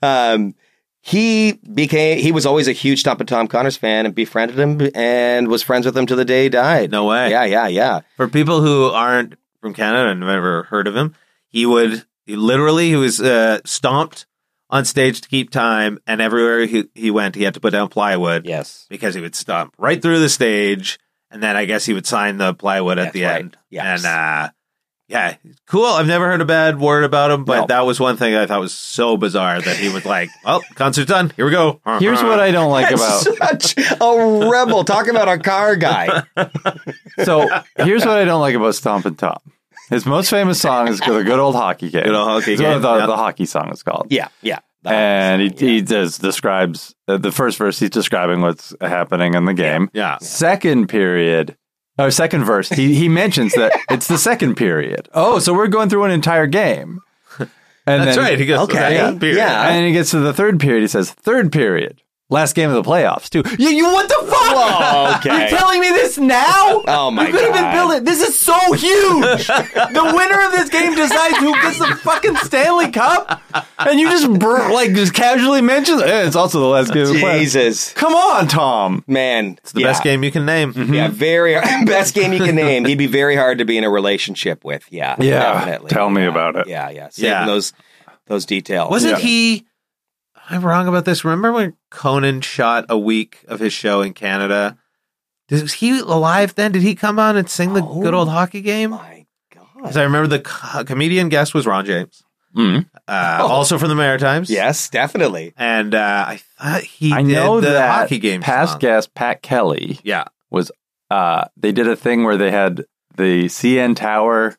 He was always a huge Stompin' Tom Connors fan and befriended him and was friends with him till the day he died. No way. Yeah. For people who aren't from Canada and have never heard of him, he was stomped on stage to keep time, and everywhere he went, he had to put down plywood. Yes. Because he would stomp right through the stage, and then I guess he would sign the plywood at the end. Yes. And, cool. I've never heard a bad word about him, but No. that was one thing I thought was so bizarre that he was like, well, concert's done. Here we go. Here's what I don't like about... Such a rebel. Talk about a car guy. So, here's what I don't like about Stompin' Tom. His most famous song is The Good Old Hockey Game. Good Old Hockey It's what Game, the yeah. hockey song is called. Yeah. And he describes the first verse. He's describing what's happening in the game. Yeah. Second verse. He mentions that it's the second period. Oh, so we're going through an entire game. And That's then, right. He goes, Okay. Yeah. And he gets to the third period. He says, third period. Last game of the playoffs, too. You what the fuck? Whoa, okay. You're telling me this now? Oh, my You could have been God. building. This is so huge. The winner of this game decides who gets the fucking Stanley Cup. And you just casually mention it. It's also the last game of the playoffs. Jesus. Come on, Tom. Man. It's the best game you can name. Yeah, very best game you can name. He'd be very hard to be in a relationship with. Yeah, definitely. Tell me about it. Yeah. Saving those details. Wasn't he? Am I wrong about this? Remember when Conan shot a week of his show in Canada? Was he alive then? Did he come on and sing the Good Old Hockey Game? My God. Because I remember the comedian guest was Ron James, also from the Maritimes. Yes, definitely. And I thought he I did know the that hockey game past song. guest Pat Kelly Yeah. was they did a thing where they had the CN Tower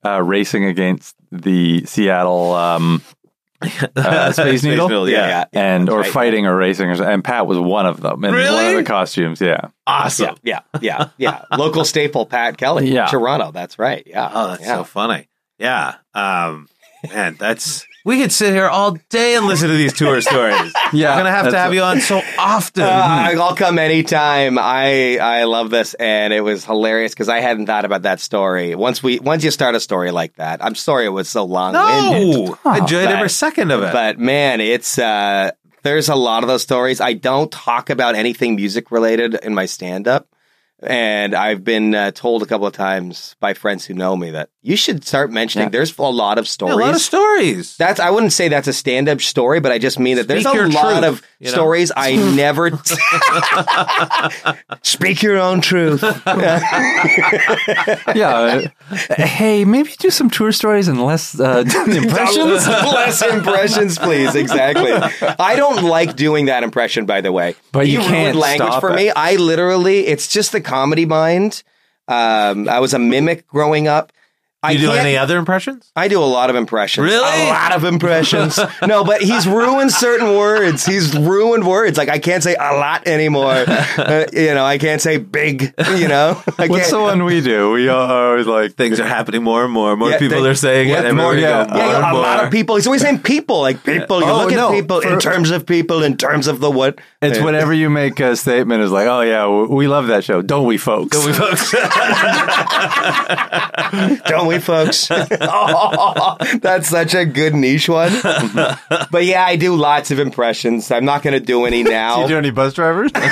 racing against the Seattle Space Needle. Yeah. Or Right. fighting or racing, and Pat was one of them. And one Really? of the costumes, yeah. Awesome. Yeah. Local staple, Pat Kelly. Yeah. Toronto. That's right. Yeah. Oh, that's yeah. so funny. Yeah. Man, we could sit here all day and listen to these tour stories. Yeah, We're going to have that's have you on so often. I'll come anytime. I love this, and it was hilarious because I hadn't thought about that story. Once you start a story like that, I'm sorry it was so long-winded. No, I enjoyed but- every second of it. But man, it's there's a lot of those stories. I don't talk about anything music related in my stand-up. And I've been told a couple of times by friends who know me that you should start mentioning. Yeah. There's a lot of stories. a lot of stories. I wouldn't say that's a stand-up story, but I just mean that there's Speak a your lot truth, of you know? stories I never speak your own truth. Yeah. Hey, maybe do some tour stories and less impressions. Less impressions, please. Exactly. I don't like doing that impression, by the way. But you ruined can't language stop for it. me. I literally, it's just the comedy mind. I was a mimic growing up. You do can't- any other impressions? I do a lot of impressions. Really? A lot of impressions. No, but he's ruined certain words. He's ruined words. Like I can't say a lot anymore. I can't say big, I What's can't. the one we do? We always like Things are happening more and more. More Yeah, people they- are saying yeah, it. Everywhere more- you yeah. go, Yeah, more and a lot more. of people. He's always saying people, like people. You Oh, look no, at people in terms of people, in terms of the what. it's whenever you make a statement is like, oh yeah, we love that show, don't we, folks? We folks. Don't we, folks? Oh, that's such a good niche one. But yeah, I do lots of impressions. I'm not going to do any Do now. you do any bus drivers? Look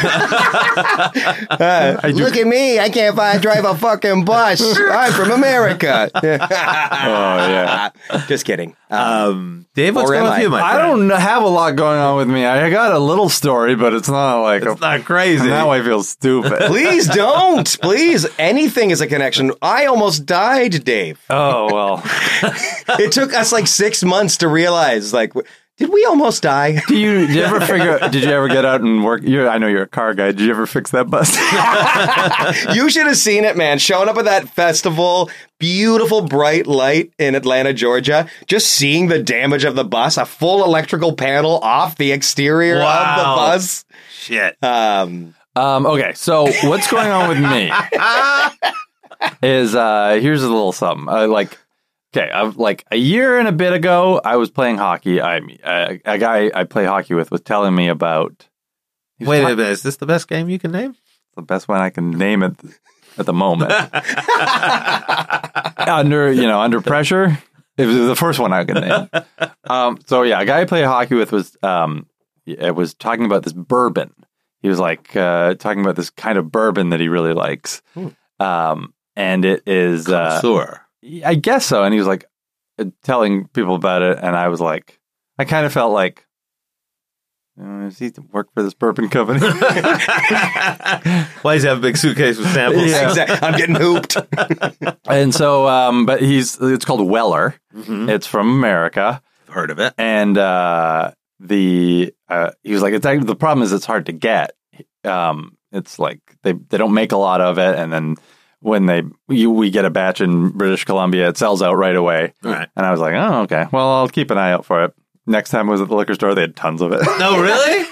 at me. I can't drive a fucking bus. I'm from America. Oh yeah. Just kidding. Dave, what's Or going am on with you, my I friend? don't have a lot going on with me. I got a little story, but it's not like It's not crazy. now I feel stupid. Please don't. Please. Anything is a connection. I almost died, Dave. Oh well. It took us like 6 months to realize, like, did we almost die? Did you ever figure? Did you ever get out and work? I know you're a car guy. Did you ever fix that bus? You should have seen it, man. Showing up at that festival, beautiful bright light in Atlanta, Georgia. Just seeing the damage of the bus, a full electrical panel off the exterior of the Wow. bus. Shit. Okay, so what's going on with me is here's a little something. I've like a year and a bit ago, I was playing hockey. A guy I play hockey with was telling me about. he was Wait a talking- minute. Is this the best game you can name? the best one I can name it at the moment. under pressure. It was the first one I could name. So yeah, a guy I play hockey with was talking about this bourbon. He was like talking about this kind of bourbon that he really likes. And it is Connoisseur. I guess so. And he was like telling people about it, and I was like, I kind of felt like, does he work for this bourbon company? Why does he have a big suitcase with samples? Yeah. Exactly. I'm getting hooped. And so, but it's called Weller. It's from America. I've heard of it. And he was like, the problem is it's hard to get. It's like they don't make a lot of it, and then when we get a batch in British Columbia, it sells out right away. Right. And I was like, oh, okay. Well, I'll keep an eye out for it. Next time I was at the liquor store, they had tons of it. No, really?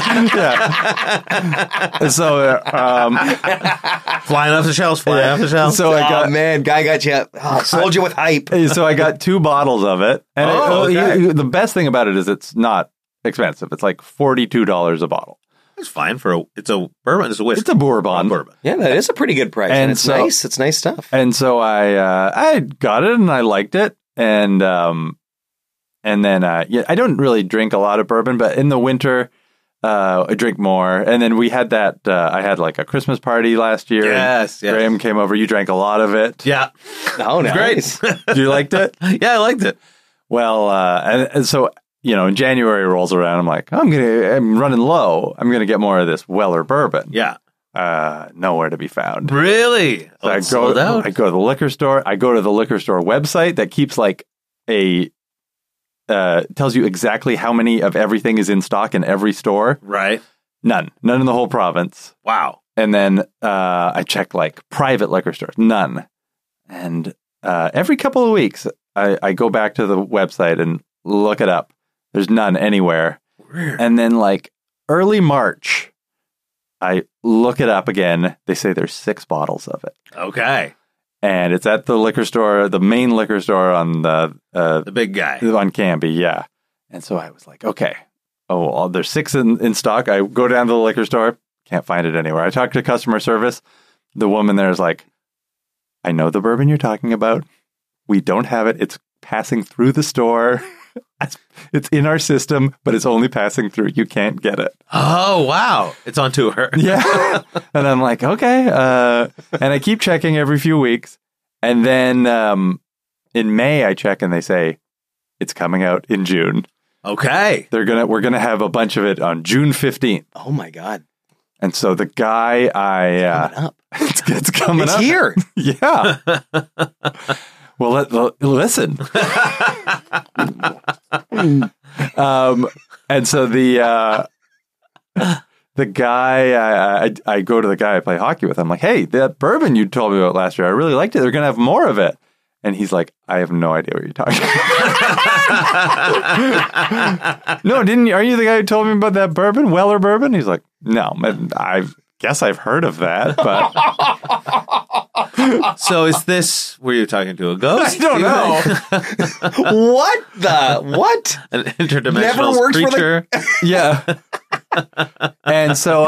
Yeah. So, Flying off the shelves. Off the shelves. so I got. Oh, man. Guy got you. Sold you with hype. So I got 2 bottles of it. And okay. the best thing about it is it's not expensive. It's like $42 a bottle. It's fine for it's a bourbon. It's a whiskey. It's a bourbon. Bourbon. Yeah, that is a pretty good price. And it's so- nice. It's nice stuff. And so I got it and I liked it. And then I don't really drink a lot of bourbon, but in the winter I drink more. And then we had that I had like a Christmas party last year. Yes, and yes. Graham came over. You drank a lot of it. Yeah. Oh, nice. Great. You liked it? Yeah, I liked it. Well, and so January rolls around. I'm like, I'm running low. I'm gonna get more of this Weller bourbon. Yeah. Nowhere to be found. Really? So I it's sold out. go to the liquor store. I go to the liquor store website that keeps like tells you exactly how many of everything is in stock in every store. Right. None in the whole province. Wow. And then I check like private liquor stores. None. And every couple of weeks, I go back to the website and look it up. There's none anywhere. Weird. And then like early March, I look it up again. They say there's 6 bottles of it. Okay. And it's at the liquor store, the main liquor store on The big guy. on Canby, yeah. And so I was like, okay. Oh, well, there's 6 in stock. I go down to the liquor store, can't find it anywhere. I talk to customer service. The woman there is like, I know the bourbon you're talking about. We don't have it. It's passing through the store. It's in our system, but it's only passing through. You can't get it. Oh, wow. It's on tour. Yeah. And I'm like, okay. And I keep checking every few weeks. And then in May, I check and they say it's coming out in June. Okay. We're gonna have a bunch of it on June 15th. Oh my God. And so the guy Coming up. it's coming It's up. here. Yeah. Well, listen. And so the guy, I go to the guy I play hockey with. I'm like, hey, that bourbon you told me about last year, I really liked it. They're going to have more of it. And he's like, I have no idea what you're talking about. No, didn't you? Are you the guy who told me about that bourbon, Weller bourbon? He's like, no, I guess I've heard of that, but So is this, were you talking to a ghost? I don't know. What the? What? An interdimensional Never works for creature? Yeah. And so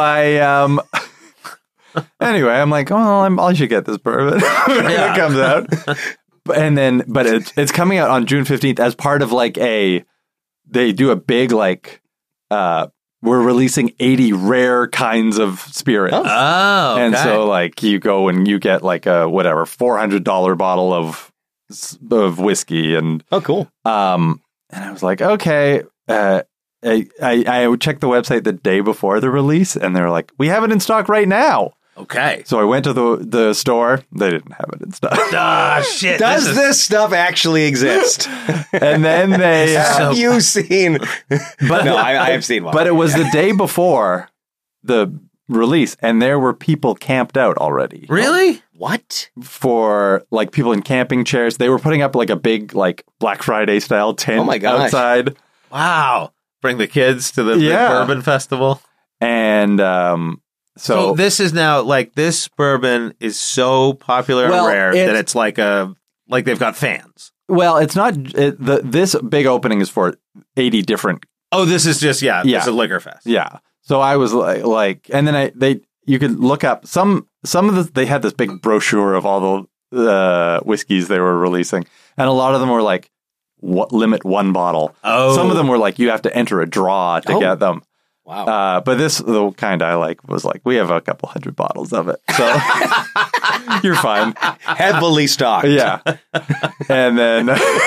anyway, I'm like, well, I should get this bourbon when it comes out. But it's coming out on June 15th as part of like they do a big like, we're releasing 80 rare kinds of spirits. Oh, okay. And so like you go and you get like a whatever $400 bottle of whiskey and Oh, cool. and I was like, okay. I would check the website the day before the release, and they were like, we have it in stock right now. Okay. So I went to the store. They didn't have it in stock. Ah, shit. Does this stuff actually exist? And then they... Have you seen? But no, I have seen one. But it was the day before the release, and there were people camped out already. Really? What? For like people in camping chairs. They were putting up like a big like Black Friday style tent Oh my gosh. outside. Wow. Bring the kids to the big Yeah. bourbon festival. And So this is now like this bourbon is so popular Well, and rare it's- that it's like they've got fans. well, it's not this big opening is for 80 different. Oh, this is just Yeah. It's a liquor fest. Yeah. So I was like, and then you could look up some of they had this big brochure of all the whiskeys they were releasing, and a lot of them were like limit 1 bottle. Oh. Some of them were like you have to enter a draw to get them. Wow. But the kind I like was like we have a couple hundred bottles of it, so you're fine. Heavily stocked. Yeah. And then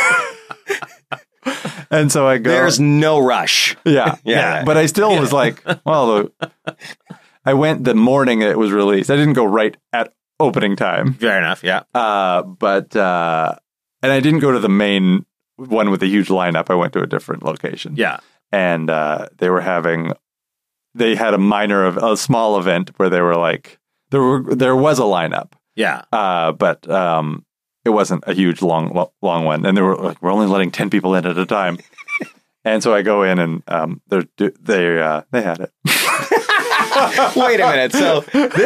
and so I go. There's no rush. Yeah. Yeah. But I still was like, well, I went the morning it was released. I didn't go right at opening time. Fair enough. Yeah. And I didn't go to the main one with the huge lineup. I went to a different location. Yeah. And they had a small event where they were like, there was a lineup. Yeah. But it wasn't a huge long one, and they were like, we're only letting 10 people in at a time. And so I go in, and they had it. Wait a minute. So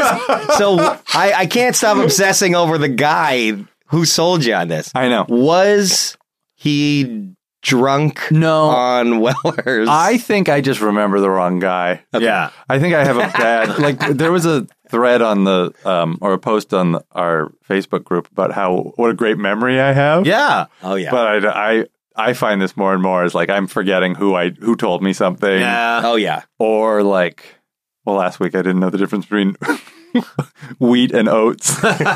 I can't stop obsessing over the guy who sold you on this. I know. Was he drunk? No. On Weller's? I think I just remember the wrong guy. Yeah. I think I have a bad like. There was a thread on the or a post on our Facebook group about what a great memory I have. Yeah. Oh yeah. But I find this more and more as like I'm forgetting who told me something. Yeah. Oh yeah. Or like, well, last week I didn't know the difference between wheat and oats.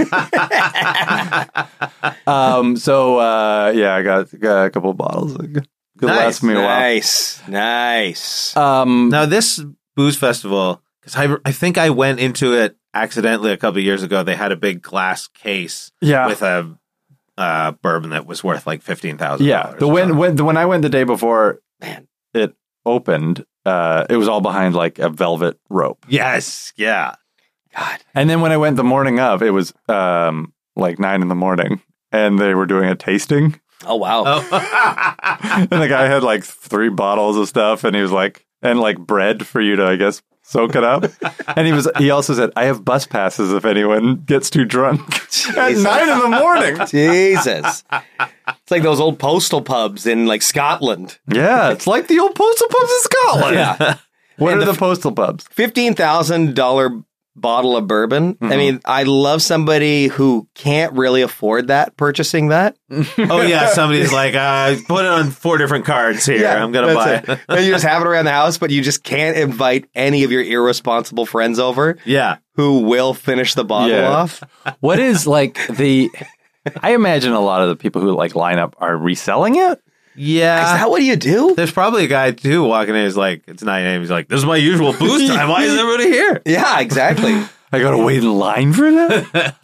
I got a couple of bottles. Could last me a while. Nice. Now this booze festival, because I think I went into it accidentally a couple of years ago. They had a big glass case with a bourbon that was worth like $15,000. Yeah. When I went the day before it opened, it was all behind like a velvet rope. Yes. Yeah. God. And then when I went the morning of, it was like 9 a.m, and they were doing a tasting. Oh, wow. And the guy had like 3 bottles of stuff, and he was like, and like bread for you to, I guess, soak it up. And he also said, I have bus passes if anyone gets too drunk at 9 in the morning. Jesus. It's like those old postal pubs in like Scotland. Yeah, it's like the old postal pubs in Scotland. Yeah. What And are the the postal pubs? $15,000 bottle of bourbon. I mean, I love somebody who can't really afford that, purchasing that. Oh yeah, somebody's like, put it on 4 different cards here. I'm gonna buy it. And you just have it around the house, but you just can't invite any of your irresponsible friends over Yeah. who will finish the bottle Yeah. off. What is like I imagine a lot of the people who like line up are reselling it. Is Yeah. that what you do? There's probably a guy too walking in. He's like, it's 9 a.m. He's like, this is my usual booze time. Why is everybody here? Yeah, exactly. I gotta wait in line for that.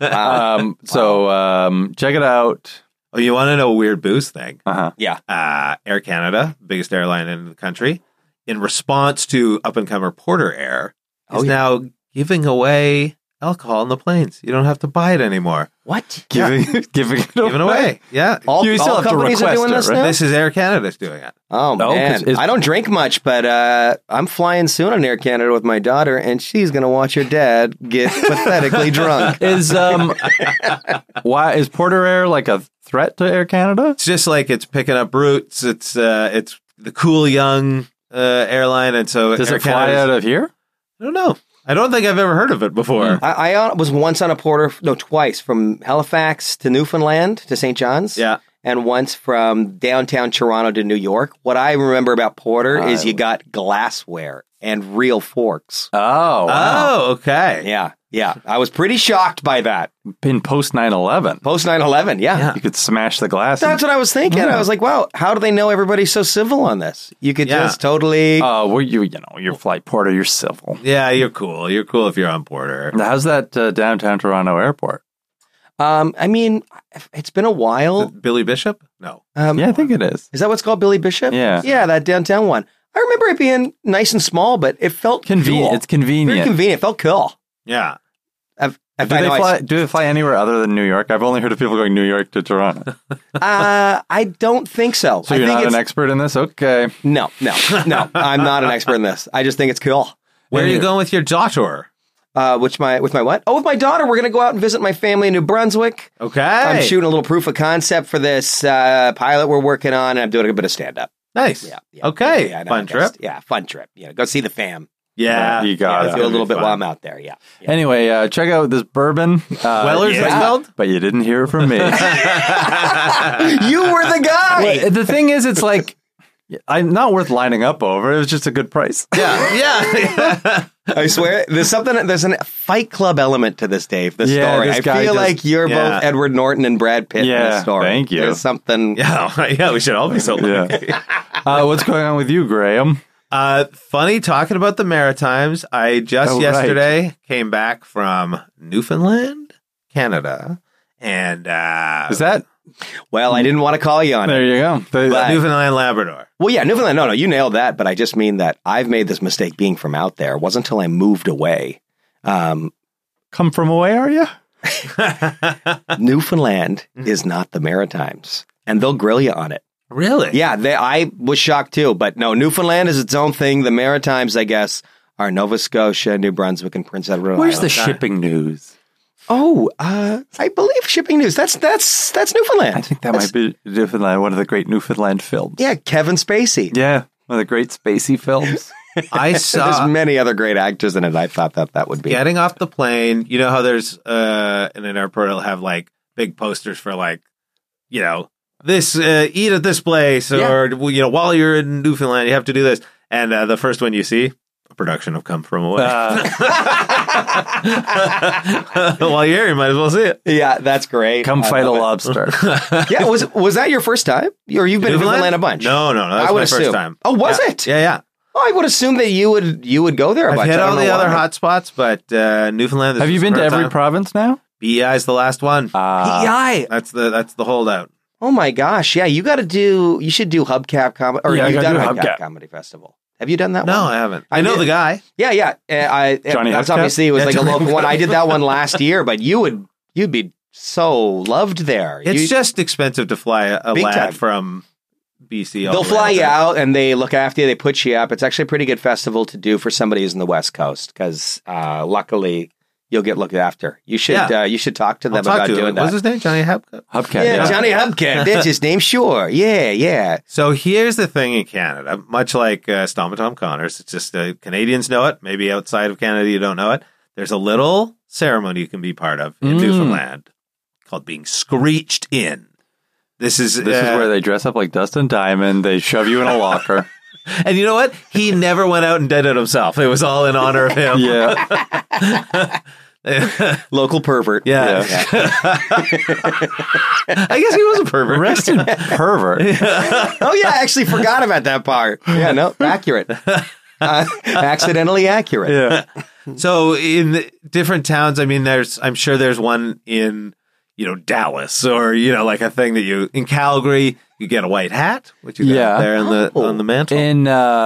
Check it out. Oh, you want to know a weird booze thing? Yeah. Air Canada, biggest airline in the country, in response to up and comer Porter Air, is now giving away alcohol on the planes. You don't have to buy it anymore. What? Giving it Giving away. Yeah. All, You still all have to companies are request doing it, this right? now? This is Air Canada's doing it. Oh, No, 'cause man. it's- I don't drink much, but I'm flying soon on Air Canada with my daughter, and she's going to watch her dad get pathetically drunk. Is why is Porter Air like a threat to Air Canada? It's just like it's picking up roots. It's the cool young airline, and so Does Air it fly Canada's- out of here? I don't know. I don't think I've ever heard of it before. I was once on a twice from Halifax to Newfoundland to St. John's. Yeah. And once from downtown Toronto to New York. What I remember about Porter is you got glassware and real forks. Oh, wow. Oh, okay. Yeah. Yeah. I was pretty shocked by that. In post 9/11, Post 9/11. Yeah. you could smash the glass. That's what I was thinking. I was like, wow, how do they know everybody's so civil on this? You could Yeah. just totally. Oh, well, you're flight porter. You're civil. Yeah, you're cool. You're cool if you're on Porter. How's that downtown Toronto airport? I mean, it's been a while. Billy Bishop? No. Yeah, I think it is. Is that what's called Billy Bishop? Yeah. Yeah, that downtown one. I remember it being nice and small, but it felt Convenient. cool. It's convenient. Very convenient. It felt cool. Yeah. I Do they fly anywhere other than New York? I've only heard of people going New York to Toronto. I don't think so. So I you're think not an expert in this? Okay. No. I'm not an expert in this. I just think it's cool. Where are you going with your daughter? With my what? Oh, with my daughter, we're gonna go out and visit my family in New Brunswick. Okay. I'm shooting a little proof of concept for this pilot we're working on, and I'm doing a bit of stand up. Nice. Yeah. Okay. Yeah, I know, Fun I trip. guess. Yeah, fun trip. Yeah, go see the fam. Yeah. You got Yeah, it. do a little bit fun. while I'm out there. Yeah. Anyway, check out this bourbon. Weller's it's spelled? But you didn't hear it from me. You were the guy. Well, the thing is, it's like, I'm not worth lining up over. It was just a good price. Yeah. I swear, there's a Fight Club element to this, Dave. The Yeah, story. this I guy feel just- like you're Yeah. both Edward Norton and Brad Pitt in Yeah, this story. thank you. There's something. Yeah. We should all be so lucky. Yeah. What's going on with you, Graham? Funny talking about the Maritimes. I just yesterday came back from Newfoundland, Canada, and Is that? Well, I didn't want to call you on There it. you go. Newfoundland, Labrador. Well, yeah, Newfoundland. No, you nailed that. But I just mean that I've made this mistake being from out there. It wasn't until I moved away. Come from away, are you? Newfoundland is not the Maritimes, and they'll grill you on it. Really? Yeah, I was shocked too. But no, Newfoundland is its own thing. The Maritimes, I guess, are Nova Scotia, New Brunswick, and Prince Edward Where's Island. the shipping news? Oh, I believe Shipping News. That's Newfoundland. I think that might be Newfoundland, one of the great Newfoundland films. Yeah, Kevin Spacey. Yeah, one of the great Spacey films. I There's saw many other great actors in it. I thought that would be. getting off the plane. You know how there's in an airport it'll have like big posters for like, you know, this eat at this place, or you know, while you're in Newfoundland you have to do this. And the first one you see, a production of Come From Away. While you're here, you might as well see it. Yeah, that's great. Come I fight a love lobster. it. Yeah, was that your first time? Or you've been to Newfoundland a bunch? No, that I was would my first assume. time. Oh, was Yeah. it? Yeah. Oh, I would assume that you would go there a I've bunch. hit I don't all the know other why. hot spots, but Newfoundland. This Have you was been the to first every time. province now? BEI is the last one. PEI. That's the holdout. Oh my gosh! Yeah, you should do Hubcap Comedy, or Yeah, I you've gotta done do Hubcap Hubcap. Comedy Festival. Have you done that No, one? I haven't. I know did. the guy. Yeah. Johnny That's Hubcap? obviously it was Yeah, like a Johnny local one. I did that one last year, but you'd be so loved there. It's just expensive to fly a Big lad time. from BC. all They'll the way fly you there. out and they look after you. They put you up. It's actually a pretty good festival to do for somebody who's in the West Coast because luckily you'll get looked after. You should talk to them I'll talk about to doing him. that. What's his name? Johnny Hubka? Hubcap. Yeah, Yeah. Johnny Hubcap. That's his name. Sure. Yeah. So here's the thing in Canada, much like Stomp Tom Connors, it's just Canadians know it. Maybe outside of Canada you don't know it. There's a little ceremony you can be part of in Newfoundland called being screeched in. This is where they dress up like Dustin Diamond. They shove you in a locker. and you know what? He never went out and did it himself. It was all in honor of him. Yeah. Local pervert. Yeah. I guess he was a pervert. Rest in pervert. Oh, yeah. I actually forgot about that part. Yeah, no, accurate. Accidentally accurate. Yeah. So in the different towns, I mean, I'm sure there's one in, Dallas or, like a thing that in Calgary, you get a white hat, which you got there on the mantle. In,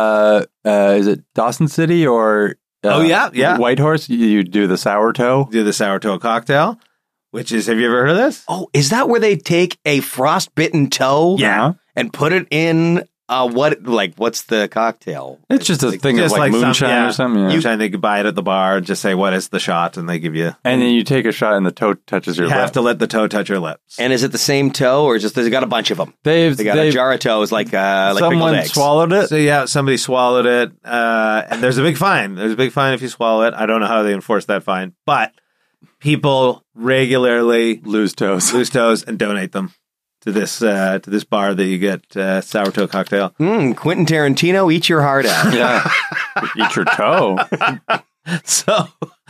is it Dawson City or yeah. Whitehorse? You do the sourdough. Do the sourdough cocktail, which is, have you ever heard of this? Oh, is that where they take a frostbitten toe Yeah. and put it in what's the cocktail? It's just a thing of Just like moonshine some, or something. Yeah. Moonshine, they could buy it at the bar, just say, what is the shot? And they give you, And then you take a shot and the toe touches your you have lip. to let the toe touch your lips. And is it the same toe or just, they got a bunch of them? They They got a jar of toes like pickled someone eggs. swallowed it. So yeah, somebody swallowed it, and there's a big fine. There's a big fine if you swallow it. I don't know how they enforce that fine, but people regularly Lose toes. and donate them to this bar that you get sourdough cocktail. Quentin Tarantino, eat your heart out. Yeah. Eat your toe. So,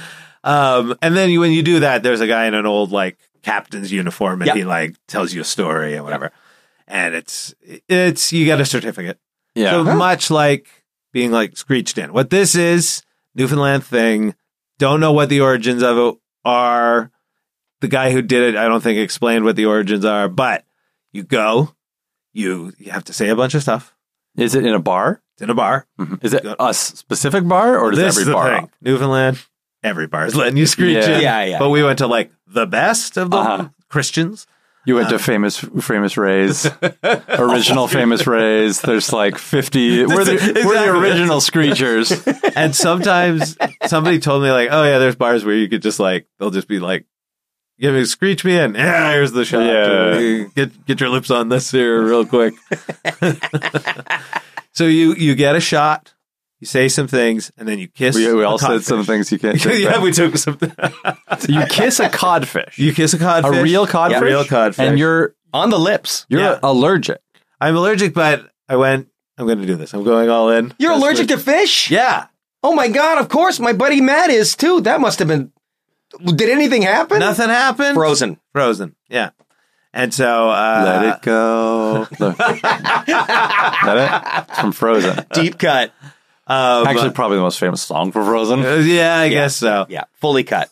and then when you do that, there's a guy in an old like captain's uniform, and Yep. he like tells you a story and whatever. And it's you get a certificate. Yeah. So much like being like screeched in. What this is, Newfoundland thing. Don't know what the origins of it are. The guy who did it, I don't think explained what the origins are, but you go, you have to say a bunch of stuff. Is it in a bar? It's in a bar. Is it a specific bar or does This is every the bar? thing. Newfoundland, every bar is letting you screech Yeah. in. Yeah. But we went to like the best of the Christians. You went to famous Rays, original famous Rays. There's like 50. We're the Exactly. original screechers. And sometimes somebody told me like, oh yeah, there's bars where you could just like, they'll just be like, screech me in. Yeah, here's the shot. Yeah. Get your lips on this here real quick. So you get a shot, you say some things, and then you kiss. We all a said codfish. some things you can't say. Yeah, we took some. You kiss a codfish. You kiss a codfish. A real codfish? A real codfish. And you're On the lips. Yeah. allergic. I'm allergic, but I'm going to do this. I'm going all in. You're allergic to fish? Yeah. Oh my God, of course. My buddy Matt is too. That must have been. Did anything happen? Nothing happened. Frozen. Yeah. And so Let it go. Let it? It's from Frozen. Deep cut. Actually, probably the most famous song for Frozen. yeah, I guess so. Yeah, fully cut.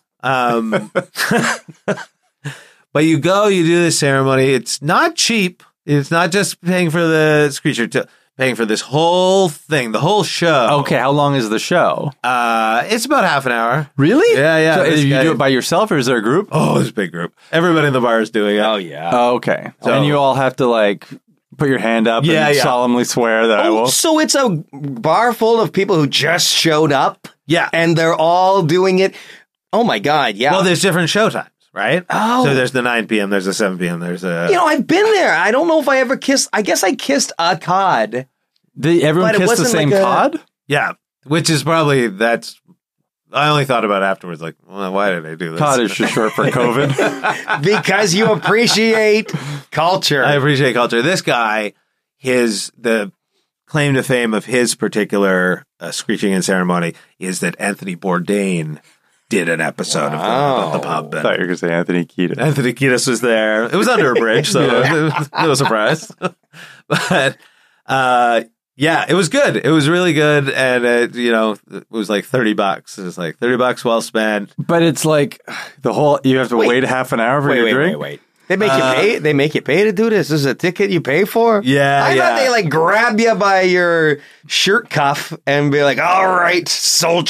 But you go, you do this ceremony. It's not cheap. It's not just paying for the screecher, paying for this whole thing, the whole show. Okay, how long is the show? It's about half an hour. Really? Yeah. So This you guy- do it by yourself or is there a group? Oh, it's a big group. Everybody in the bar is doing it. Oh yeah. Oh, okay. So- And you all have to like put your hand up Yeah, and yeah. solemnly swear that I Oh, will. so it's a bar full of people who just showed up Yeah. and they're all doing it. Oh my God, yeah. Well, there's different show times, right? Oh. So there's the 9 p.m., there's the 7 p.m., there's a... I've been there. I don't know if I ever kissed. I guess I kissed a cod. Everyone But it kissed the wasn't same like a- cod? Yeah, which is probably, I only thought about afterwards, like, well, why did I do this? Cod is just short for COVID. Because you appreciate culture. I appreciate culture. This guy, the claim to fame of his particular screeching in ceremony is that Anthony Bourdain did an episode of the pub. I thought you were going to say Anthony Kiedis. Anthony Kiedis was there. It was under a bridge, so no surprise. But yeah, it was good. It was really good, and it was like $30. It was like $30 well spent. But it's like you have to wait half an hour for your drink? Wait. They make you pay. They make you pay to do this. This is a ticket you pay for. Yeah, I yeah. thought they like grab you by your shirt cuff and be like, "All right, soldier."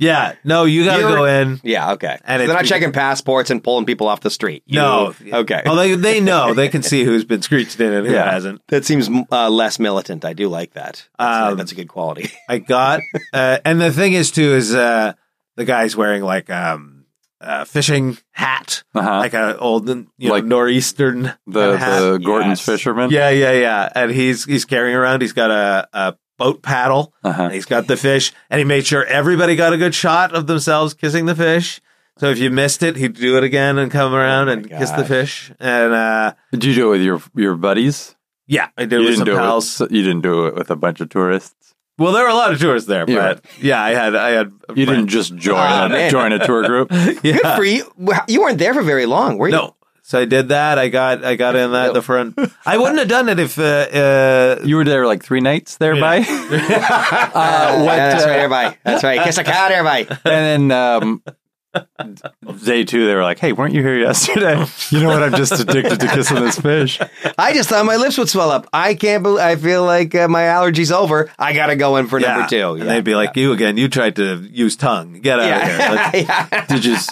Yeah, no, you got to You're- go in. Yeah, okay. And So they're not it's- checking passports and pulling people off the street. No. Okay. Oh, they know. They can see who's been screeched in and who Yeah. hasn't. That seems less militant. I do like that. That's a good quality. I got, and the thing is too is the guy's wearing like a fishing hat, Uh-huh. like a old Like northeastern the hat. Gordon's Yes. fisherman. Yeah, and he's carrying around. He's got a boat paddle. Uh-huh. And he's got the fish, and he made sure everybody got a good shot of themselves kissing the fish. So if you missed it, he'd do it again and come around and kiss the gosh. fish. And Did you do it with your buddies? yeah, I did You with didn't some do pals. it. You didn't do it with a bunch of tourists. Well, there were a lot of tourists there, Yeah. but yeah, I had. You didn't just join man. join a tour group. Good for you. You weren't there for very long, were you? No. So I did that. I got in the front. I wouldn't have done it if You were there like 3 nights thereby. That's right, everybody. That's right. Kiss a cat, everybody. And then day 2, they were like, "Hey, weren't you here yesterday? You know what? I'm just addicted to kissing this fish." I just thought my lips would swell up. I can't believe. I feel like my allergy's over. I got to go in for number 2. And they'd be like, "You again? You tried to use tongue. Get out of here." Let's- yeah. Did you,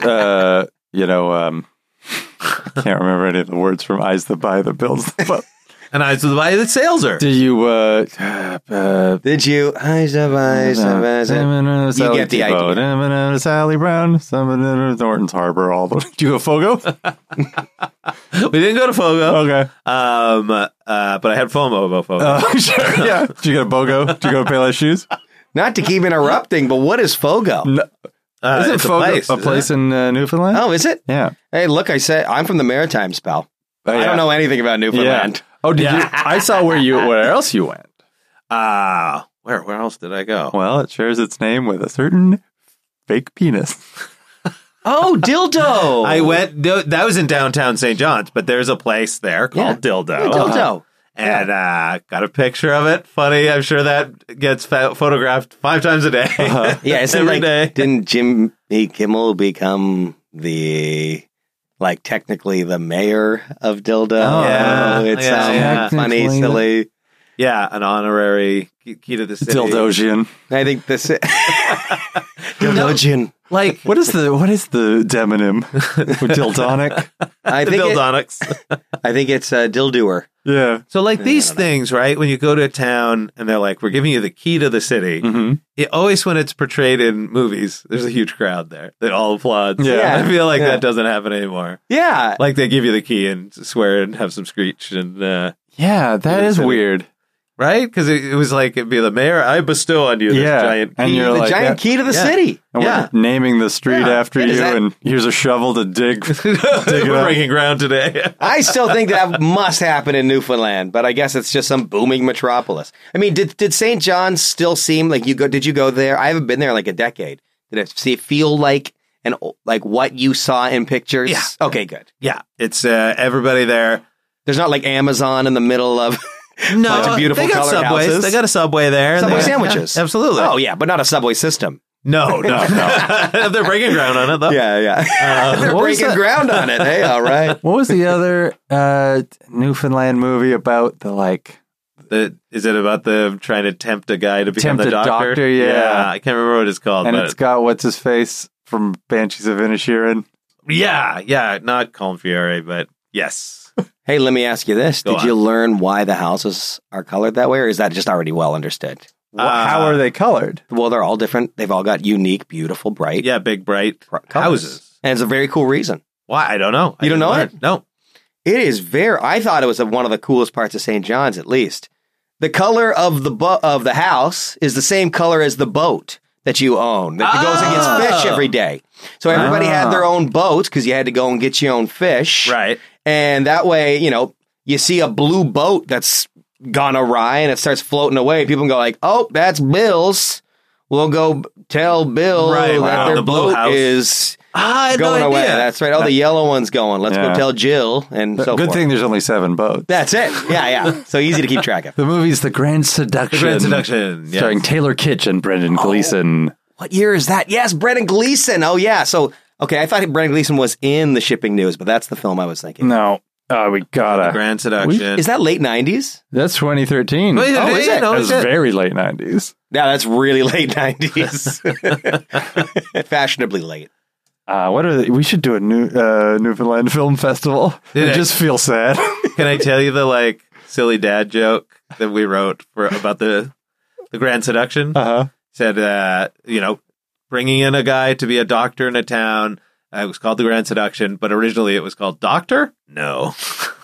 I can't remember any of the words from Eyes That Buy That Builds the Boat. And I was the guy that sails her. Did you, Did you? You get the idea. Sally Brown, Norton's Harbor, all the way. Did you go Fogo? We didn't go to Fogo. Okay. But I had FOMO about Fogo. Oh, sure. Yeah. Did you get a BOGO? Did you go to Payless Shoes? Not to keep interrupting, but what is Fogo? Isn't it's Fogo a place in Newfoundland? Oh, is it? Yeah. Hey, look, I said I'm from the Maritimes, pal. Oh, I yeah. don't know anything about Newfoundland. Yeah. Oh, did you? I saw where else you went. Where else did I go? Well, it shares its name with a certain fake penis. Oh, dildo. I went. That was in downtown St. John's, but there's a place there called Dildo. Yeah, dildo. And got a picture of it. Funny, I'm sure that gets photographed 5 times a day. Yeah, isn't Every like day. didn't Jimmy Kimmel become the technically the mayor of Dildo? Yeah. It's Yeah. funny, Technically. silly. Yeah, an honorary key to the city. Dildosian. I think this Dildogian. Like What is the demonym? Dildonic? I the think Dildonics. I think it's Dildoer. Yeah. So like these things, right? When you go to a town and they're like, we're giving you the key to the city. Mm-hmm. It always, when it's portrayed in movies, there's a huge crowd there that all applauds. Yeah. I feel like Yeah. that doesn't happen anymore. Yeah. Like they give you the key and swear and have some screech and, Yeah, that is weird. right? Because it was like, it'd be the mayor, I bestow on you this Yeah. giant And key. you're The like, giant key to the Yeah. city. And Yeah. we're naming the street Yeah. after Is you, that- and here's a shovel to dig it We're up. breaking ground today. I still think that must happen in Newfoundland, but I guess it's just some booming metropolis. I mean, did St. John's still seem like you go? Did you go there? I haven't been there in like a decade. Did it feel like what you saw in pictures? Yeah. Okay, good. Yeah. It's everybody there. There's not like Amazon in the middle of No, bunch of beautiful they got colored subways. houses. They got a subway there. Subway They- sandwiches. Absolutely. Oh yeah, but not a subway system. No. They're breaking ground on it, though. Yeah. They're what was breaking that? ground on it. Hey, all right. What was the other Newfoundland movie about the Is it about the trying to tempt a guy to become Tempt the a doctor? doctor, yeah. I can't remember what it's called. and but it's got what's his face from Banshees of Inisherin? yeah, not Colin Fiore, but yes. Hey, let me ask you this: Go Did on. you learn why the houses are colored that way, or is that just already well understood? How are they colored? Well, they're all different. They've all got unique, beautiful, bright Yeah, big, bright colors. houses. And it's a very cool reason. Why? I don't know. You don't know it? No. It is I thought it was one of the coolest parts of St. John's, at least. The color of the house is the same color as the boat that you own that goes and gets fish every day. So everybody had their own boats because you had to go and get your own fish. Right. And that way, you see a blue boat that's gone awry and it starts floating away. People can go like, oh, that's Bill's. We'll go tell Bill Right, that wow. their The blue boat house. is I had going no away. idea. That's right. Oh, the yellow one's going. Let's go Yeah. tell Jill and so Good forth. thing there's only 7 boats. That's it. Yeah. So easy to keep track of. The movie's The Grand Seduction. The Grand Seduction. Yes. Starring Taylor Kitsch and Brendan Gleeson. What year is that? Yes, Brendan Gleeson. Oh, yeah. So, okay, I thought Brendan Gleeson was in the Shipping News, but that's the film I was thinking. No. Oh, we gotta. Grand Seduction. Is that late 90s? That's 2013. Oh, is it? No, That's shit. very late 90s. Yeah, that's really late 90s. Fashionably late. What are they? We should do a Newfoundland Film Festival. Did I I- just feel sad. Can I tell you the silly dad joke that we wrote about the Grand Seduction? Uh-huh. Said, bringing in a guy to be a doctor in a town. It was called the Grand Seduction, but originally it was called Doctor? No.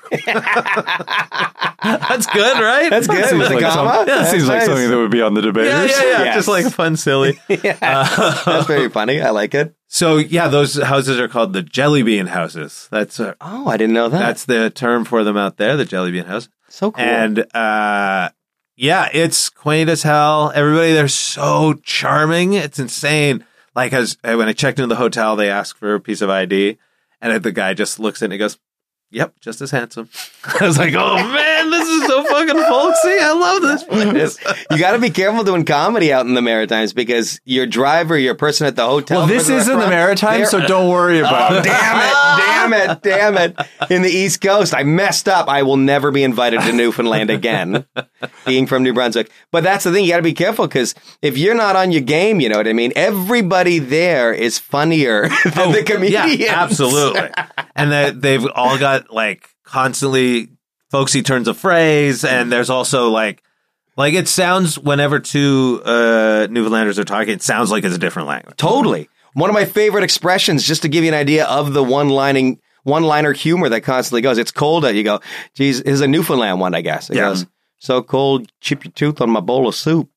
That's good, right? That's good. Seems With a like comma? that seems like Nice. something that would be on the Yeah, debaters. yeah. Yes. Just like fun, silly. That's very funny. I like it. So, yeah, those houses are called the Jelly Bean houses. That's Oh, I didn't know that. that's the term for them out there, the Jelly Bean house. so cool. And yeah, it's quaint as hell. Everybody there's so charming. It's insane. Like when I checked into the hotel, they asked for a piece of ID, and the guy just looks at it and he goes, "Yep, just as handsome." I was like, "Oh man, this is so fucking folksy. I love this place." You got to be careful doing comedy out in the Maritimes because your driver, your person at the hotel. Well, for this the is in the restaurant, Maritimes, they're- so don't worry about Oh, it. damn it. In the East Coast, I messed up. I will never be invited to Newfoundland again, being from New Brunswick. But that's the thing. You got to be careful because if you're not on your game, you know what I mean? Everybody there is funnier than the comedians. Yeah, absolutely. And they've all got constantly folksy turns of phrase, and there's also like it sounds whenever two Newfoundlanders are talking, it sounds like it's a different language. Totally. One of my favorite expressions, just to give you an idea of the one-liner humor that constantly goes. It's cold out. You go, geez, is a Newfoundland one, I guess. It goes, so cold, chip your tooth on my bowl of soup.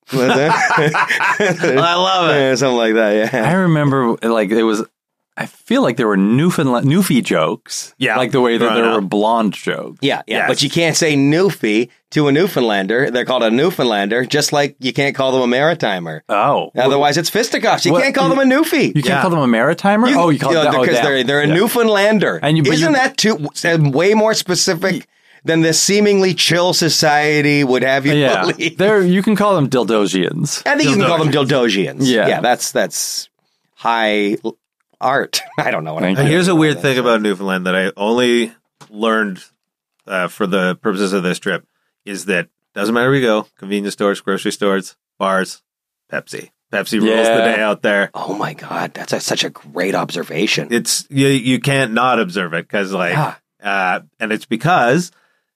I love it. Yeah, something like that, yeah. I remember, I feel like there were Newfie jokes. Yeah. Like the way that Growing there up. were blonde jokes. Yeah, Yes. but you can't say Newfie to a Newfoundlander. They're called a Newfoundlander, just like you can't call them a Maritimer. Oh. Otherwise, it's fisticuffs. You What? can't call them a Newfie. You can't Yeah. call them a Maritimer? You call them because they're a Newfoundlander. And but Isn't that way more specific than the seemingly chill society would have you Yeah. believe? You can call them Dildosians. I think you can call them Dildosians. Yeah. That's high art. I don't know what Thank I'm you. Here's a weird thing about Newfoundland that I only learned for the purposes of this trip is that doesn't matter where you go, convenience stores, grocery stores, bars, Pepsi. Pepsi rules the day out there. Oh my God, that's such a great observation. It's you can't not observe it because and it's because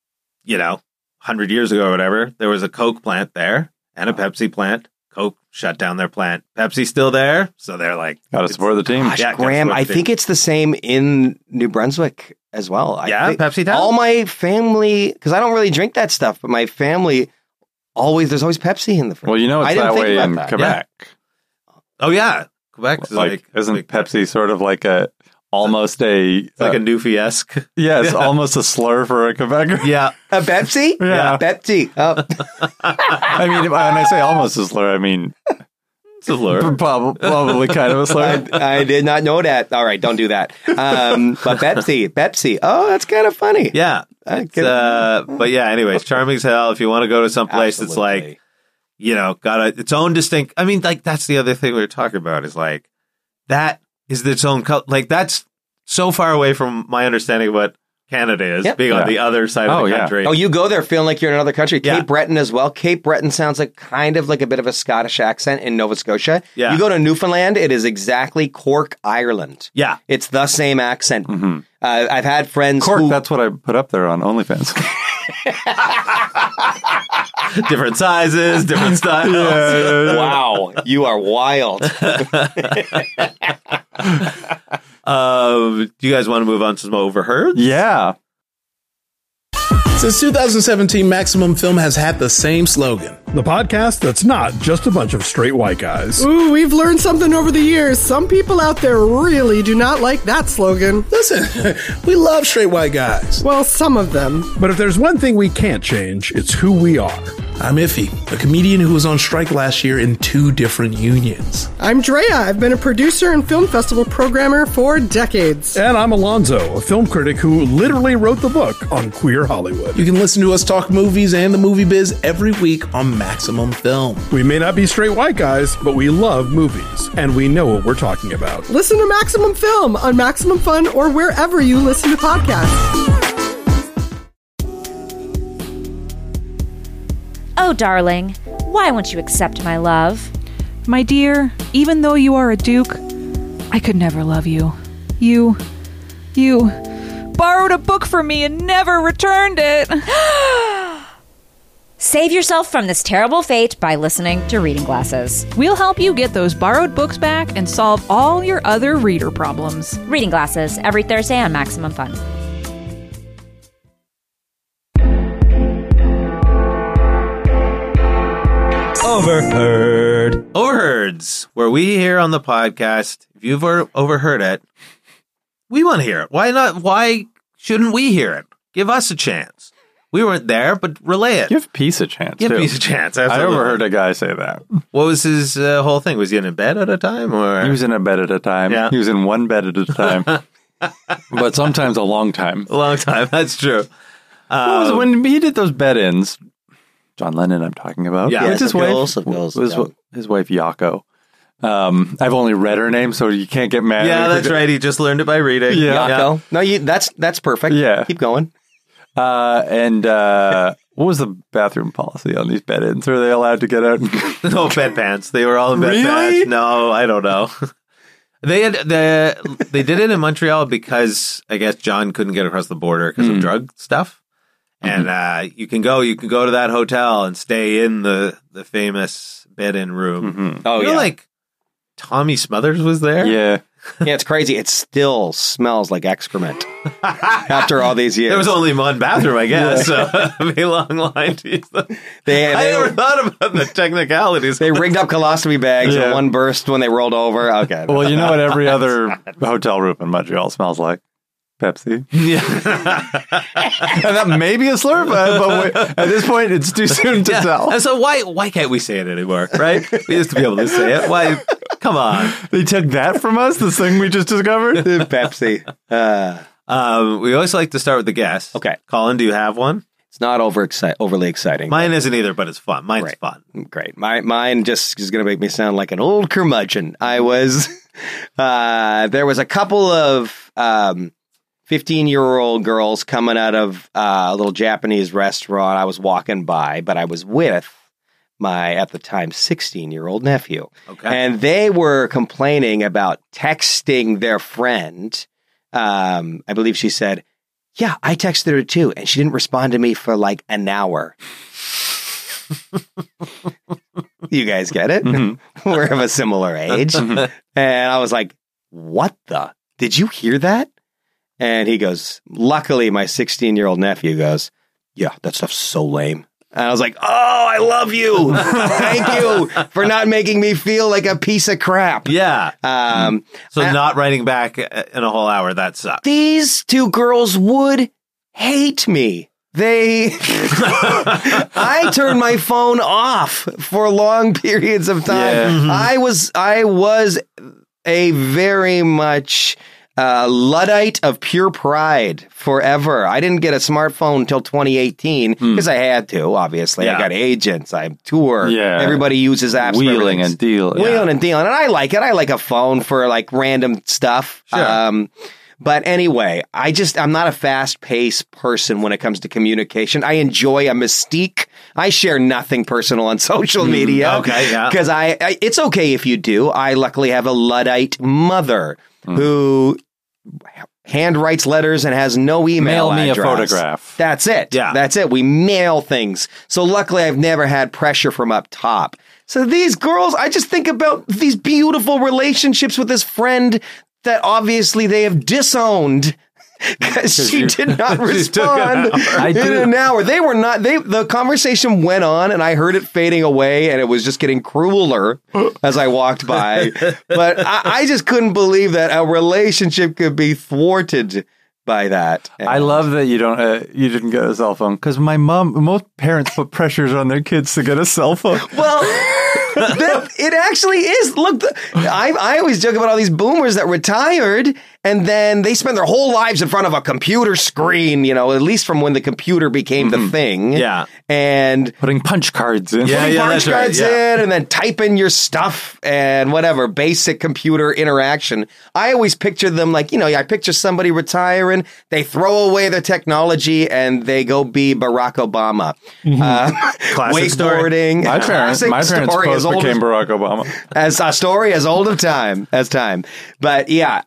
100 years ago or whatever there was a Coke plant there and a Pepsi plant. Coke shut down their plant. Pepsi's still there, so they're like, Gotta support the team. Gosh, Yeah, Graham, gotta I support the think it's the same in New Brunswick as well. Yeah, Pepsi Town? All my family, because I don't really drink that stuff, but my family there's always Pepsi in the fridge. Well, you know it's I didn't that think way about in that. Quebec. oh yeah, Quebec is Isn't Pepsi sort of like almost it's like a Newfie-esque. Yes, almost a slur for a Quebecer. Yeah, A Pepsi? Yeah. Pepsi. Oh. I mean, when I say almost a slur, I mean it's a lure. probably kind of a slur. I did not know that. All right, don't do that. But Pepsi. Oh, that's kind of funny. Yeah. But yeah, anyways, charming as hell. If you want to go to some place that's Absolutely. got its own distinct. I mean, that's the other thing we were talking about is that is its own that's so far away from my understanding of what Canada is, Yep. being on the other side of the yeah. country. Oh, you go there feeling like you're in another country. Yeah. Cape Breton as well. Cape Breton sounds like kind of like a bit of a Scottish accent in Nova Scotia. Yeah. You go to Newfoundland, it is exactly Cork, Ireland. Yeah. It's the same accent. I've had friends Cork, who... that's what I put up there on OnlyFans. Different sizes, different styles. Wow, you are wild. Do you guys want to move on to some overheards? Yeah. Since 2017, Maximum Film has had the same slogan. The podcast that's not just a bunch of straight white guys. Ooh, we've learned something over the years. Some people out there really do not like that slogan. Listen, we love straight white guys. Well, some of them. But if there's one thing we can't change, it's who we are. I'm Iffy, a comedian who was on strike last year in 2 different unions. I'm Drea. I've been a producer and film festival programmer for decades. And I'm Alonzo, a film critic who literally wrote the book on queer Hollywood. You can listen to us talk movies and the movie biz every week on Maximum Film. We may not be straight white guys, but we love movies, and we know what we're talking about. Listen to Maximum Film on Maximum Fun or wherever you listen to podcasts. Oh, darling, why won't you accept my love? My dear, even though you are a duke, I could never love you. You borrowed a book from me and never returned it. Save yourself from this terrible fate by listening to Reading Glasses. We'll help you get those borrowed books back and solve all your other reader problems. Reading Glasses, every Thursday on Maximum Fun. Overheard. Overheards, where we hear on the podcast, if you've overheard it, we want to hear it. Why not? Why shouldn't we hear it? Give us a chance. We weren't there, but relay it. Give peace a chance. Give too. peace a chance. I Absolutely. overheard a guy say that. What was his whole thing? Was he in a bed at a time? Or He was in a bed at a time. Yeah. He was in one bed at a time. But sometimes a long time. a long time? That's true. What was it when he did those bed-ins? John Lennon I'm talking about. Yeah. With his wife. His wife, Yako. I've only read her name, so you can't get mad. Yeah, at me that's right. He just learned it by reading. Yeah. Yako. No, that's perfect. Yeah. Keep going. What was the bathroom policy on these bed-ins? Are they allowed to get out? No bedpans. They were all in bedpans. Really? No, I don't know. They did it in Montreal because I guess John couldn't get across the border because of drug stuff. And you can go to that hotel and stay in the famous bed-in room. Oh, You know, like Tommy Smothers was there. Yeah. Yeah, it's crazy. It still smells like excrement after all these years. There was only one bathroom, I guess. So it'd be a long line to use them. They I never thought about the technicalities. They rigged up colostomy bags Yeah. and one burst when they rolled over. Okay. Well, you know what every other hotel room in Montreal smells like? Pepsi. Yeah. And that may be a slur, but at this point, it's too soon to tell. And so why can't we say it anymore, right? We used to be able to say it. Why? Come on. They took that from us, this thing we just discovered? Pepsi. We always like to start with the guest. Okay. Colin, do you have one? It's not overly exciting. Mine isn't either, but it's fun. Mine's Right. fun. Great. Mine just is going to make me sound like an old curmudgeon. I was, there was a couple of 15-year-old girls coming out of a little Japanese restaurant. I was walking by, but I was with my, at the time, 16-year-old nephew. Okay. And they were complaining about texting their friend. I believe she said, yeah, I texted her too, and she didn't respond to me for like an hour. You guys get it? Mm-hmm. We're of a similar age. And I was like, what the? Did you hear that? And he goes, luckily, my 16-year-old nephew goes, yeah, that stuff's so lame. And I was like, oh, I love you. Thank you for not making me feel like a piece of crap. Yeah. So and- not writing back in a whole hour, that sucks. These two girls would hate me. I turned my phone off for long periods of time. Yeah. Mm-hmm. I was a very much Luddite of pure pride forever. I didn't get a smartphone until 2018 because I had to, obviously. Yeah. I got agents, I tour. Yeah. Everybody uses apps. for Wheeling everything. and dealing. Wheeling and dealing. And I like it. I like a phone for like random stuff. Sure. But anyway, I'm not a fast-paced person when it comes to communication. I enjoy a mystique. I share nothing personal on social media. Okay, yeah. Because it's okay if you do. I luckily have a Luddite mother who handwrites letters and has no email Mail me a address. photograph. That's it. Yeah. That's it. We mail things. So luckily I've never had pressure from up top. So these girls, I just think about these beautiful relationships with this friend that obviously they have disowned because she did not respond in an hour. They were not, the conversation went on and I heard it fading away and it was just getting crueler as I walked by. But I just couldn't believe that a relationship could be thwarted by that. I love that you didn't get a cell phone because most parents put pressures on their kids to get a cell phone. Well, it actually is. Look, I always joke about all these boomers that retired And then they spend their whole lives in front of a computer screen, at least from when the computer became the thing. Yeah. And Putting punch cards in. putting punch that's right, cards yeah. in and then typing your stuff and whatever, basic computer interaction. I always picture them like, I picture somebody retiring, they throw away their technology and they go be Barack Obama. Classic story. Wakeboarding. My parents story both as old became Barack Obama. as a story as old as time. But yeah,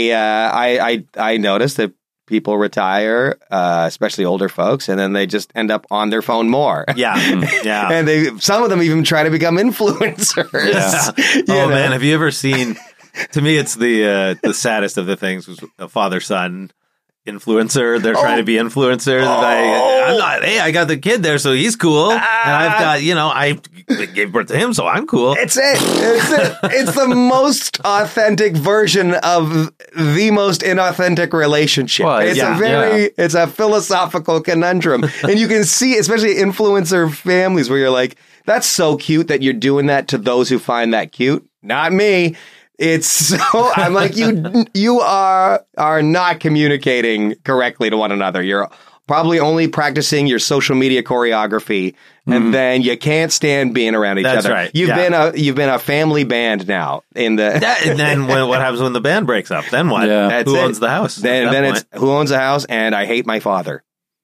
I noticed that people retire, especially older folks, and then they just end up on their phone more. Yeah. Yeah. And some of them even try to become influencers. Yeah. Man, have you ever seen, to me, it's the saddest of the things was a father-son influencer. They're trying to be influencers. I'm not, hey, I got the kid there, so he's cool. And I've got, I gave birth to him, so I'm cool. It's the most authentic version of the most inauthentic relationship. Well, It's a philosophical conundrum. And you can see, especially influencer families, where you're like, that's so cute that you're doing that to those who find that cute. Not me. It's so, I'm like, you are not communicating correctly to one another. You're probably only practicing your social media choreography, and then you can't stand being around each other. That's right. You've been a family band now in the. And then what happens when the band breaks up? Then what? Yeah. Who owns the house? Then it's who owns the house, and I hate my father.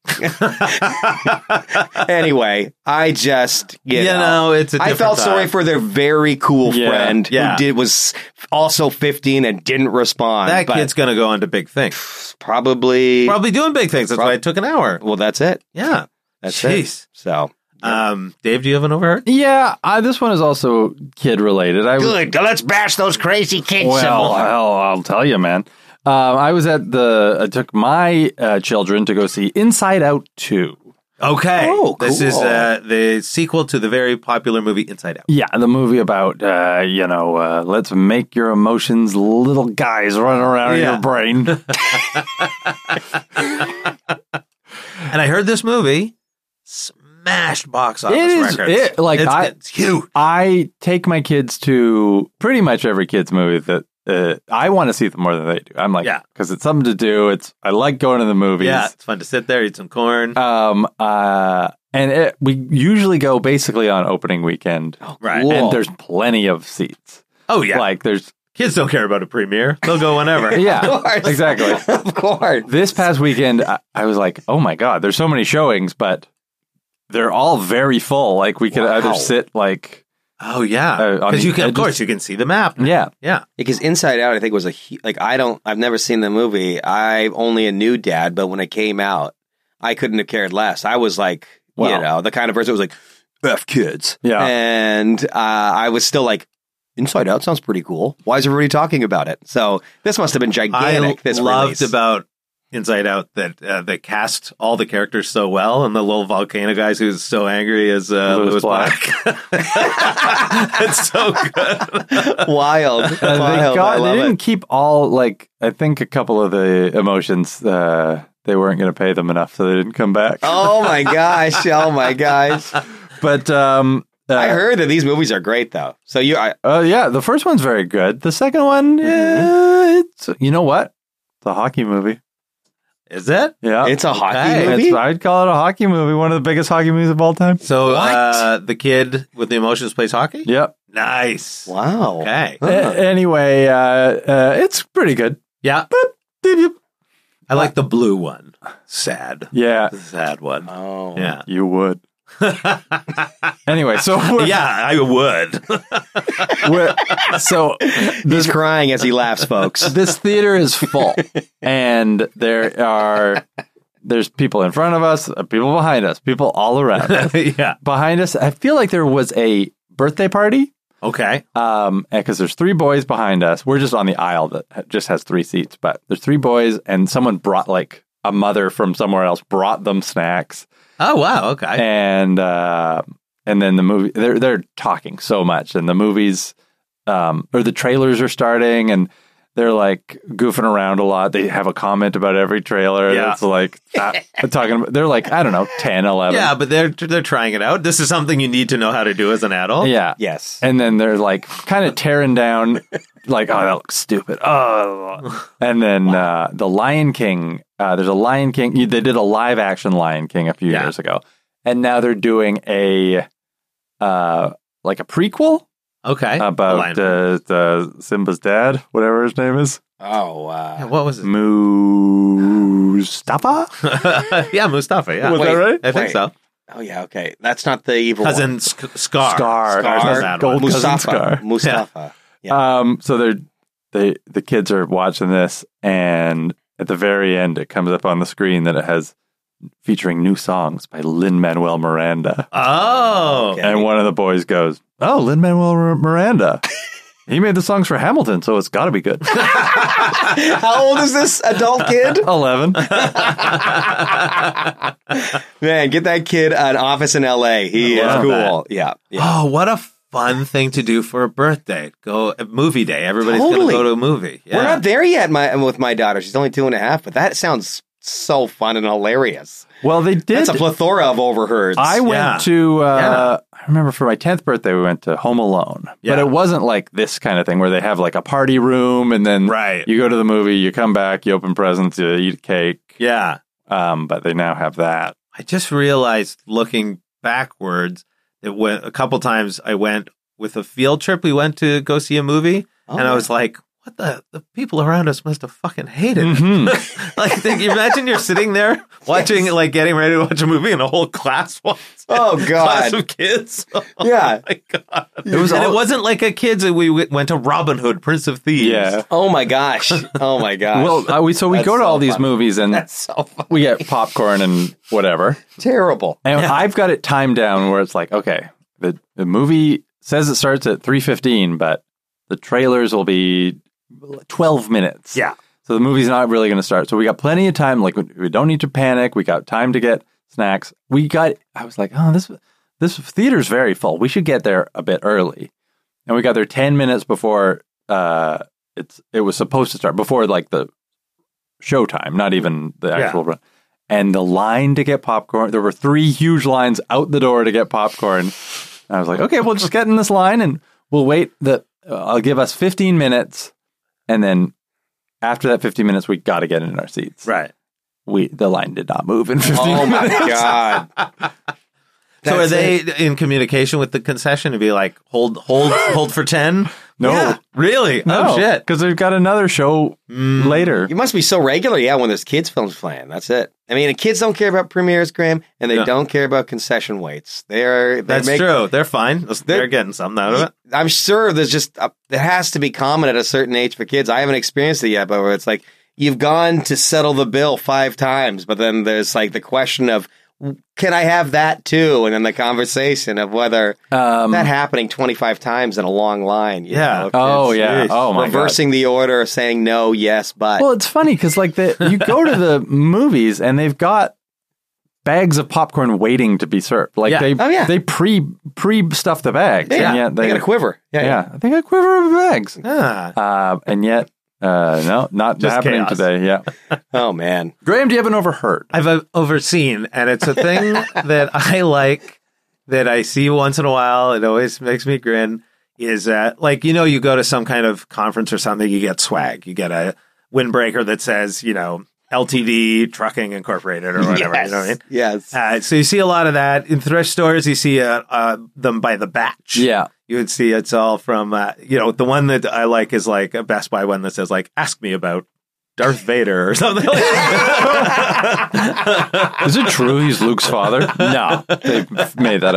Anyway, I just it's a I different felt time. sorry for their very cool friend who was also 15 and didn't respond. That but kid's gonna go on to big things. probably Probably doing big things. That's why it took an hour. Well, that's it. Yeah. That's Jeez. it. So Dave, do you have an overheard? Yeah, this one is also kid related. good. Let's bash those crazy kids. Well, I'll tell you, man. I took my children to go see Inside Out 2. Okay. Oh, This is cool. the sequel to the very popular movie Inside Out. Yeah, the movie about, let's make your emotions little guys running around in your brain. And I heard this movie smashed box office records. It's huge. I take my kids to pretty much every kid's movie that I want to see them more than they do. I'm like, because it's something to do. I like going to the movies. Yeah, it's fun to sit there, eat some corn. We usually go basically on opening weekend. Right. Cool. And there's plenty of seats. Oh, yeah. Like there's Kids don't care about a premiere. They'll go whenever. Yeah, exactly. Of course. This past weekend, I was like, oh my God, there's so many showings, but they're all very full. Like we could either sit like, oh yeah, because you can, of course, you can see the map. Yeah, yeah. Because Inside Out, I think was I've never seen the movie. I'm only a new dad, but when it came out, I couldn't have cared less. I was like, the kind of person who was like, F kids. Yeah. And I was still like, Inside Out sounds pretty cool. Why is everybody talking about it? So this must have been gigantic. I loved about Inside Out that they cast all the characters so well, and the little volcano guys who's so angry as Louis Black. It's so good. Wild. They didn't keep all, like, I think a couple of the emotions, they weren't going to pay them enough, so they didn't come back. Oh my gosh. Oh my gosh. But I heard that these movies are great, though. So yeah, the first one's very good. The second one, it's, you know what? It's a hockey movie. Is it? Yeah. It's a hockey movie? I'd call it a hockey movie. One of the biggest hockey movies of all time. So the kid with the emotions plays hockey? Yep. Nice. Wow. Okay. Anyway, it's pretty good. Yeah. I like the blue one. Sad. Yeah. The sad one. Oh. Yeah. You would. Anyway, so yeah, I would. So he's crying as he laughs, folks. This theater is full, and there's people in front of us, people behind us, people all around us. Yeah, behind us. I feel like there was a birthday party. Okay. Because there's 3 boys behind us. We're just on the aisle that just has 3 seats, but there's 3 boys, and someone brought, like, a mother from somewhere else brought them snacks. Oh wow! Okay. And then the movie, they're talking so much, and the movies, or the trailers are starting, and they're like goofing around a lot. They have a comment about every trailer. Yeah. That's like talking about. They're like, I don't know, 10, 11. Yeah, but they're trying it out. This is something you need to know how to do as an adult. Yeah. Yes. And then they're like kind of tearing down, like, oh, that looks stupid. Oh. And then the Lion King, there's a Lion King. They did a live action Lion King a few years ago. And now they're doing a like a prequel Okay. about the Simba's dad, whatever his name is. Oh, Yeah, what was it? Mustafa? Yeah, Mustafa. Yeah. Was that right? I think so. Oh, yeah, okay. That's not the evil Cousin one. Scar. Scar. Scar's that Gold one. cousin Mustafa. Scar. Mustafa. Yeah. So the kids are watching this, and at the very end, it comes up on the screen that it has featuring new songs by Lin-Manuel Miranda. Oh. Okay. And one of the boys goes, "Oh, Lin-Manuel Miranda. He made the songs for Hamilton, so it's got to be good." How old is this adult kid? 11. Man, get that kid an office in L.A. He is love cool. Yeah. Oh, what a fun thing to do for a birthday. Go a movie day. Everybody's going to Totally. go to a movie. Yeah. We're not there yet with my daughter. She's only 2.5, but that sounds so fun and hilarious. Well, they did. That's a plethora of overheards. I went Yeah. to, Yeah. I remember for my 10th birthday, we went to Home Alone. Yeah. But it wasn't like this kind of thing where they have like a party room and then Right. you go to the movie, you come back, you open presents, you eat a cake. Yeah. But they now have that. I just realized looking backwards that a couple times I went with a field trip. We went to go see a movie, and I was like, "What the people around us must have fucking hated it." Like, think you imagine you're sitting there watching, like, getting ready to watch a movie, and a whole class watches. Oh, God. Class of kids. Oh, Yeah. my God. It wasn't like a kids. We went to Robin Hood, Prince of Thieves. Yeah. Oh, my gosh. Oh, my gosh. Well, we That's go to so all these funny. movies and That's so funny. we get popcorn and whatever. Terrible. And I've got it timed down where it's like, okay, the movie says it starts at 3:15, but the trailers will be 12 minutes. Yeah. So the movie's not really going to start. So we got plenty of time. Like, we don't need to panic. We got time to get snacks. I was like, oh, this theater's very full. We should get there a bit early. And we got there 10 minutes before it was supposed to start, before like the showtime, not even the actual run. And the line to get popcorn, there were 3 huge lines out the door to get popcorn. And I was like, okay, we'll just get in this line and we'll wait. I'll give us 15 minutes. And then after that 15 minutes, we got to get in our seats. Right. The line did not move in 15 Oh, my minutes. God. So are That's they in communication with the concession to be like, hold for 10? No. Yeah. Really? Oh, shit. Because they've got another show later. You must be so regular, when there's kids' films playing. That's it. I mean, the kids don't care about premieres, Graham, and they don't care about concession waits. That's true. They're fine. They're getting something out of it. I'm sure there's just there has to be common at a certain age for kids. I haven't experienced it yet, but where it's like you've gone to settle the bill 5 times, but then there's like the question of, can I have that too? And then the conversation of whether that happening 25 times in a long line. You know, Oh my reversing the order, saying no, yes, but. Well, it's funny because like you go to the movies and they've got bags of popcorn waiting to be served. Like they pre stuff the bags. Yeah, and yet they got a quiver. Yeah, they got a quiver of bags. And yet, no, not Just happening chaos. today. Yeah. Oh man, Graham, do you have an overheard? I've overseen, and it's a thing that I like, that I see once in a while. It always makes me grin. Is that, like, you go to some kind of conference or something, you get swag. You get a windbreaker that says, LTD Trucking Incorporated or whatever. Yes. You know what I mean? Yes. So you see a lot of that in thrift stores. You see them by the batch. Yeah. You would see it's all from, the one that I like is like a Best Buy one that says, like, ask me about Darth Vader or something like that. Is it true he's Luke's father? No, they made that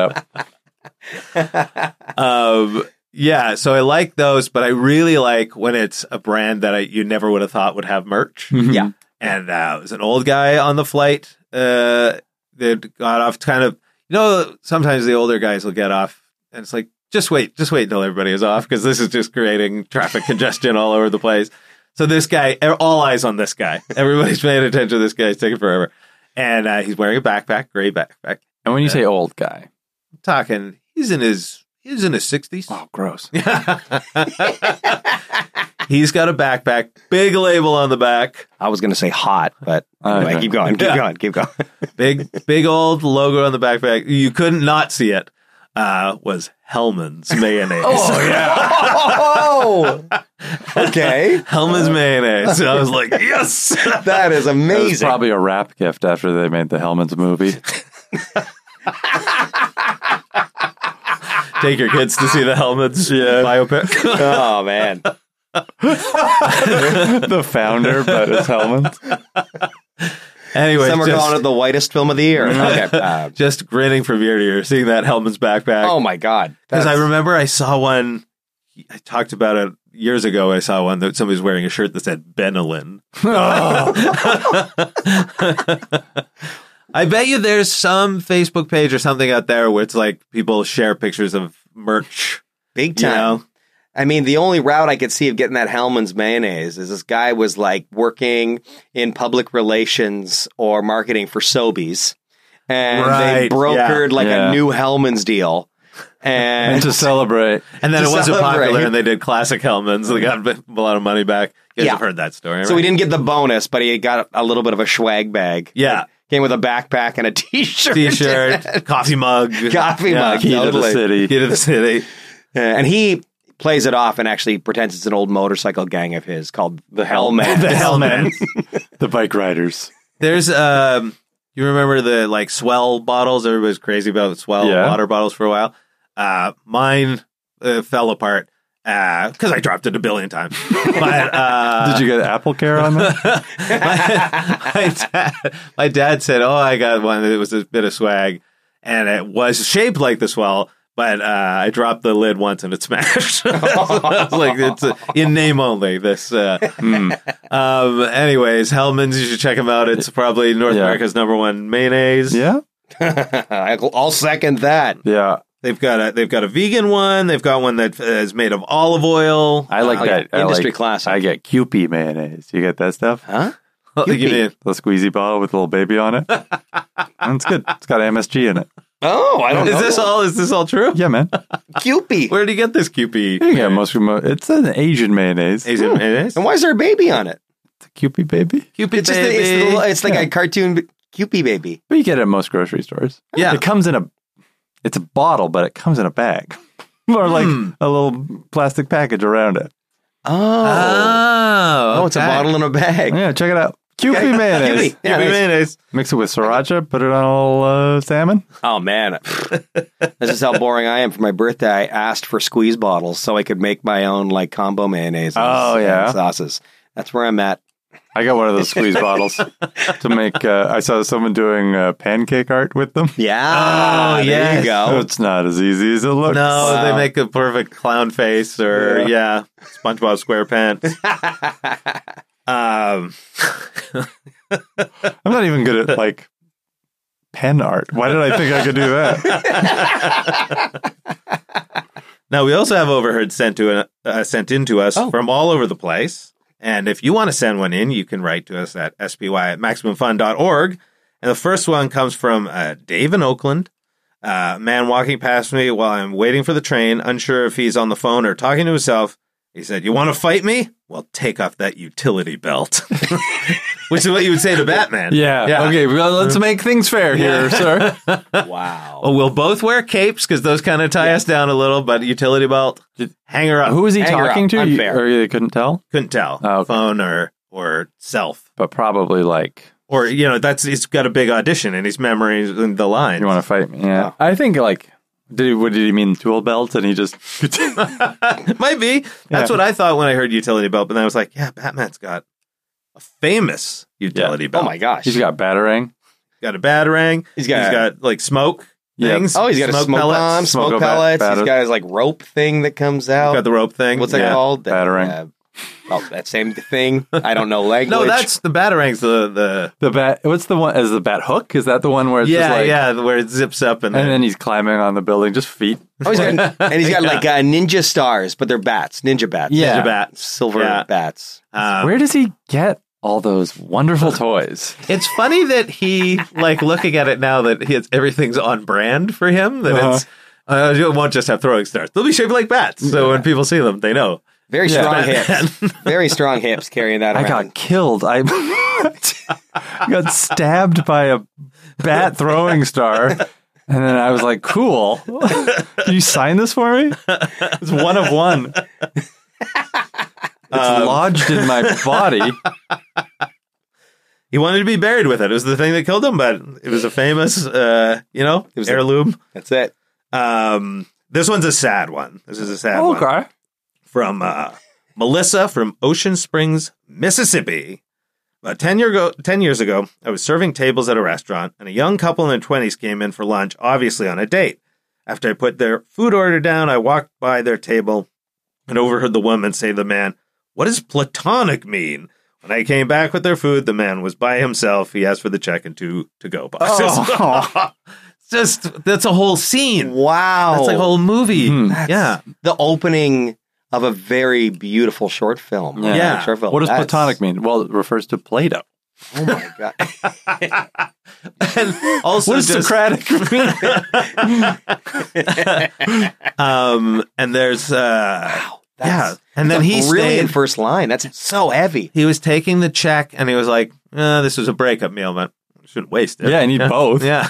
up. Yeah, so I like those, but I really like when it's a brand that you never would have thought would have merch. Yeah. And it was an old guy on the flight that got off kind of, sometimes the older guys will get off and it's like, just wait until everybody is off because this is just creating traffic congestion all over the place. So this guy, all eyes on this guy. Everybody's paying attention to this guy. He's taking forever. And he's wearing a backpack, gray backpack. And when you say old guy, I'm talking, he's in his 60s. oh, gross. He's got a backpack, big label on the back, I was going to say hot, but anyway, Okay. keep going. big old logo on the backpack. You couldn't not see it. Was Hellman's mayonnaise. Oh, okay. Hellman's mayonnaise. And I was like, yes. That is It was amazing. probably a wrap gift after they made the Hellman's movie. Take your kids to see the Hellman's biopic. Oh, man. The founder, but it's Hellman's. Anyway, Some are calling it the whitest film of the year. Okay. just grinning from ear to ear, seeing that Hellman's backpack. Oh, my God. Because I remember I saw one, I talked about it years ago. I saw one that somebody was wearing a shirt that said Benelin. I bet you there's some Facebook page or something out there where it's like people share pictures of merch. Big You time. know? I mean, the only route I could see of getting that Hellman's mayonnaise is this guy was like working in public relations or marketing for Sobeys. And they Right, brokered like yeah. a new Hellman's deal. And And to celebrate. And then To it wasn't celebrate. popular and they did classic Hellman's. They got a lot of money back. You guys Yeah. have heard that story, right? so he didn't get the bonus, but he got a little bit of a swag bag. Yeah. Came with a backpack and a t-shirt. T-shirt, coffee mug. Coffee mug. Key to the Totally. city. Key to the city. And he plays it off and actually pretends it's an old motorcycle gang of his called the Hellman. The Hellman. The bike riders. There's, you remember the like Swell bottles? Everybody's crazy about Swell Yeah. water bottles for a while. Mine fell apart because I dropped it a billion times. But Did you get Apple Care on that? my dad said, "Oh, I got one that was a bit of swag, and it was shaped like the Swell." But I dropped the lid once and it smashed. So I was like, it's in name only. This. Anyways, Hellman's, you should check them out. It's probably North Yeah. America's #1 mayonnaise. Yeah. I'll second that. Yeah. They've got a vegan one. They've got one that is made of olive oil. I like Oh, that. yeah. I Industry like, classic. I get Kewpie mayonnaise. You get that stuff? Huh? What do you mean? The squeezy bottle with a little baby on it. It's good. It's got MSG in it. Oh, I don't know. Is this all true? Yeah, man. Kewpie. Where did you get this Kewpie? Yeah, it's an Asian mayonnaise. Asian mayonnaise? And why is there a baby on it? It's a Kewpie baby. Kewpie It's just baby. it's like a cartoon Kewpie baby. But you get it at most grocery stores. Yeah. It comes in it's a bottle, but it comes in a bag. Or like a little plastic package around it. Oh, It's a bottle in a bag. Yeah, check it out. Kewpie mayonnaise. Kewpie. Yeah, Kewpie nice. mayonnaise. Mix it with sriracha, put it on a little salmon. Oh man, this is how boring I am. For my birthday, I asked for squeeze bottles so I could make my own like combo mayonnaise. Oh, yeah. and sauces. That's where I'm at. I got one of those squeeze bottles to make. I saw someone doing pancake art with them. Yeah. Oh, there yes. you go. It's not as easy as it looks. No, Wow. they make a perfect clown face or SpongeBob SquarePants. I'm not even good at like pen art. Why did I think I could do that? Now we also have overheard sent in to us Oh. from all over the place. And if you want to send one in, you can write to us at spy@maximumfun.org. And the first one comes from Dave in Oakland. Man walking past me while I'm waiting for the train, unsure if he's on the phone or talking to himself. He said, "You want to fight me? Well, take off that utility belt." Which is what you would say to Batman. Yeah. Okay. Well, let's make things fair here, sir. Wow. Oh, we'll both wear capes because those kind of tie us down a little, but utility belt, hang her up. Who was he Hang her talking up. to? Unfair. Or you couldn't tell? Couldn't tell. Oh, okay. Phone or self. But probably like, Or, he's got a big audition and he's memorizing the lines. you want to fight me? Yeah. I think like, what did he mean? Tool belt? And he just. Might be. That's what I thought when I heard utility belt, but then I was like, yeah, Batman's got a famous utility Oh belt. my gosh. He's got batarang. Got a batarang. He's got- like smoke Yeah. things. Oh, he's got a smoke pellets. bomb, Smoke smoke bat- pellets. batter- He's got his like rope thing that comes out. Got the rope thing. What's that Yeah. called? Batarang. That same thing. I don't know language. No, that's the batarang's the The bat. What's the one? Is the bat hook? Is that the one where it's just like, where it zips up and And then he's climbing on the building, just feet. Oh, he's got, and he's got like ninja stars, but they're bats, ninja bats. Yeah. Ninja bats. Silver Yeah. bats. Where does he get all those wonderful toys? It's funny that he, like, looking at it now that everything's on brand for him, that it won't just have throwing stars. They'll be shaped like bats. So when people see them, they know. Very strong hips. Very strong hips carrying that around. I got killed. I got stabbed by a bat throwing star. And then I was like, cool. Can you sign this for me? It's one of one. It's lodged in my body. He wanted to be buried with it. It was the thing that killed him, but it was a famous, heirloom. That's it. This one's a sad one. This is a sad one. Okay. From Melissa from Ocean Springs, Mississippi. About 10 years ago, I was serving tables at a restaurant, and a young couple in their 20s came in for lunch, obviously on a date. After I put their food order down, I walked by their table and overheard the woman say to the man, "What does platonic mean?" When I came back with their food, the man was by himself. He asked for the check and 2 to-go boxes. Oh. That's a whole scene. Wow. That's like a whole movie. That's the opening of a very beautiful short film. Yeah. Short film. What does platonic mean? Well, it refers to Plato. Oh my God. And also what does Socratic mean? And there's Wow. and then he brilliant stayed. first line. That's so heavy. He was taking the check, and he was like, "This was a breakup meal, but I shouldn't waste it." Yeah, I need both. Yeah,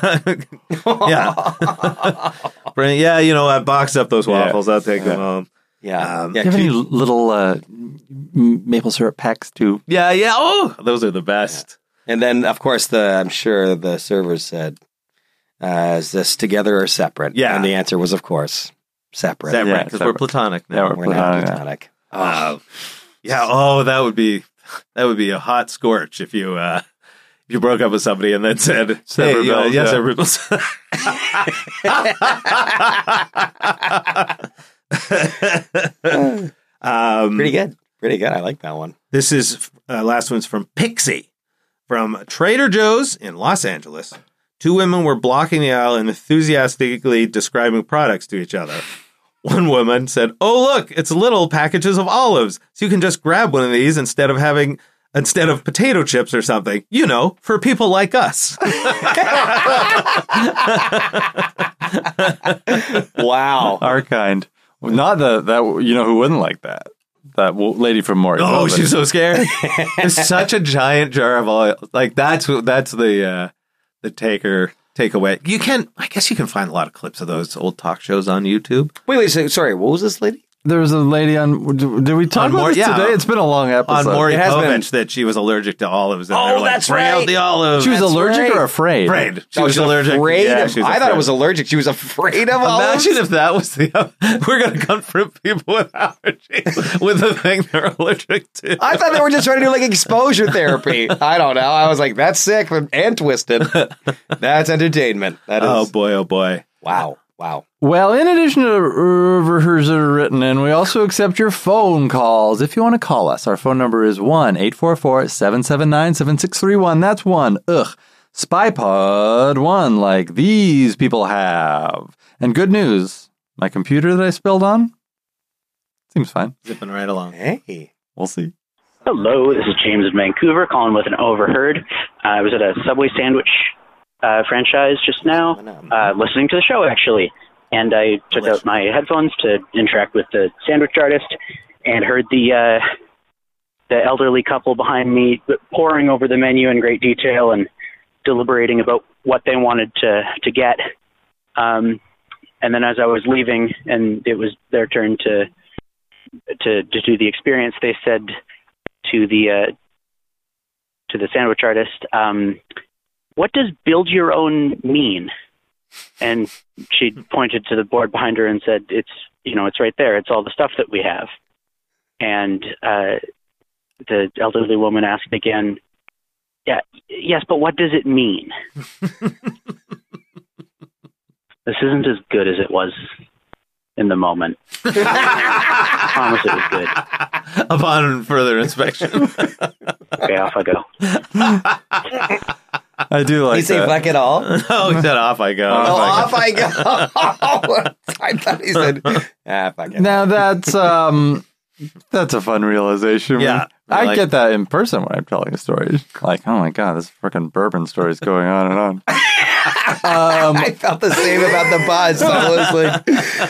yeah. I boxed up those waffles. I'll take them home. Yeah. Do you have any little maple syrup packs too? Yeah. Oh, those are the best. And then, of course, I'm sure the servers said, "Is this together or separate?" Yeah. And the answer was, of course, separate. Separate, because we're separate. platonic now. Yeah, We're not platonic. Yeah. Oh, that would be a hot scorch if you broke up with somebody and then said, Separate bills, yes, yeah. separate bills. Pretty good. Pretty good. I like that one. This is last one's from Pixie from Trader Joe's in Los Angeles. 2 women were blocking the aisle and enthusiastically describing products to each other. One woman said, "Oh, look, it's little packages of olives. So you can just grab one of these instead of potato chips or something, for people like us." Wow. Our kind. Not that who wouldn't like that. That lady from Maury. Oh, she's so scared. It's such a giant jar of oil. Like that's the takeaway. I guess you can find a lot of clips of those old talk shows on YouTube. Wait, sorry. What was this lady? There was a lady on. Did we talk about this today? It's been a long episode. On Maury It has Povich that she was allergic to olives. And Oh, they were like, that's bring out right. the olives. She was allergic right. or afraid? afraid. She Oh, was she's allergic. Afraid Yeah, of, she was I thought afraid. it was allergic. She was afraid of olives. Imagine if that was we're going to confront people with allergies with the thing they're allergic to. I thought they were just trying to do like exposure therapy. I don't know. I was like, that's sick and twisted. That's entertainment. That is. Oh boy. Wow. Well, in addition to overhears that are written in, we also accept your phone calls. If you want to call us, our phone number is 1-844-779-7631. That's 1. SpyPod1, like these people have. And good news, my computer that I spilled on seems fine. Zipping right along. Hey. We'll see. Hello, this is James in Vancouver calling with an overheard. I was at a Subway sandwich franchise just now, listening to the show actually, and I took out my headphones to interact with the sandwich artist and heard the elderly couple behind me poring over the menu in great detail and deliberating about what they wanted to get. And then as I was leaving and it was their turn to do the experience, they said to the sandwich artist, "What does build your own mean?" And she pointed to the board behind her and said, it's right there. It's all the stuff that we have. And the elderly woman asked again, yes, but what does it mean? This isn't as good as it was in the moment. I promise it was good. Upon further inspection. Okay, off I go. I do like Did he say that. fuck it all? Oh, he said off I go. Off I go. I thought he said, fuck it. Now that's That's a fun realization. Yeah. I Like- get that in person when I'm telling a story. Like, oh my God, this freaking bourbon story is going on and on. I felt the same about the buzz. I was like,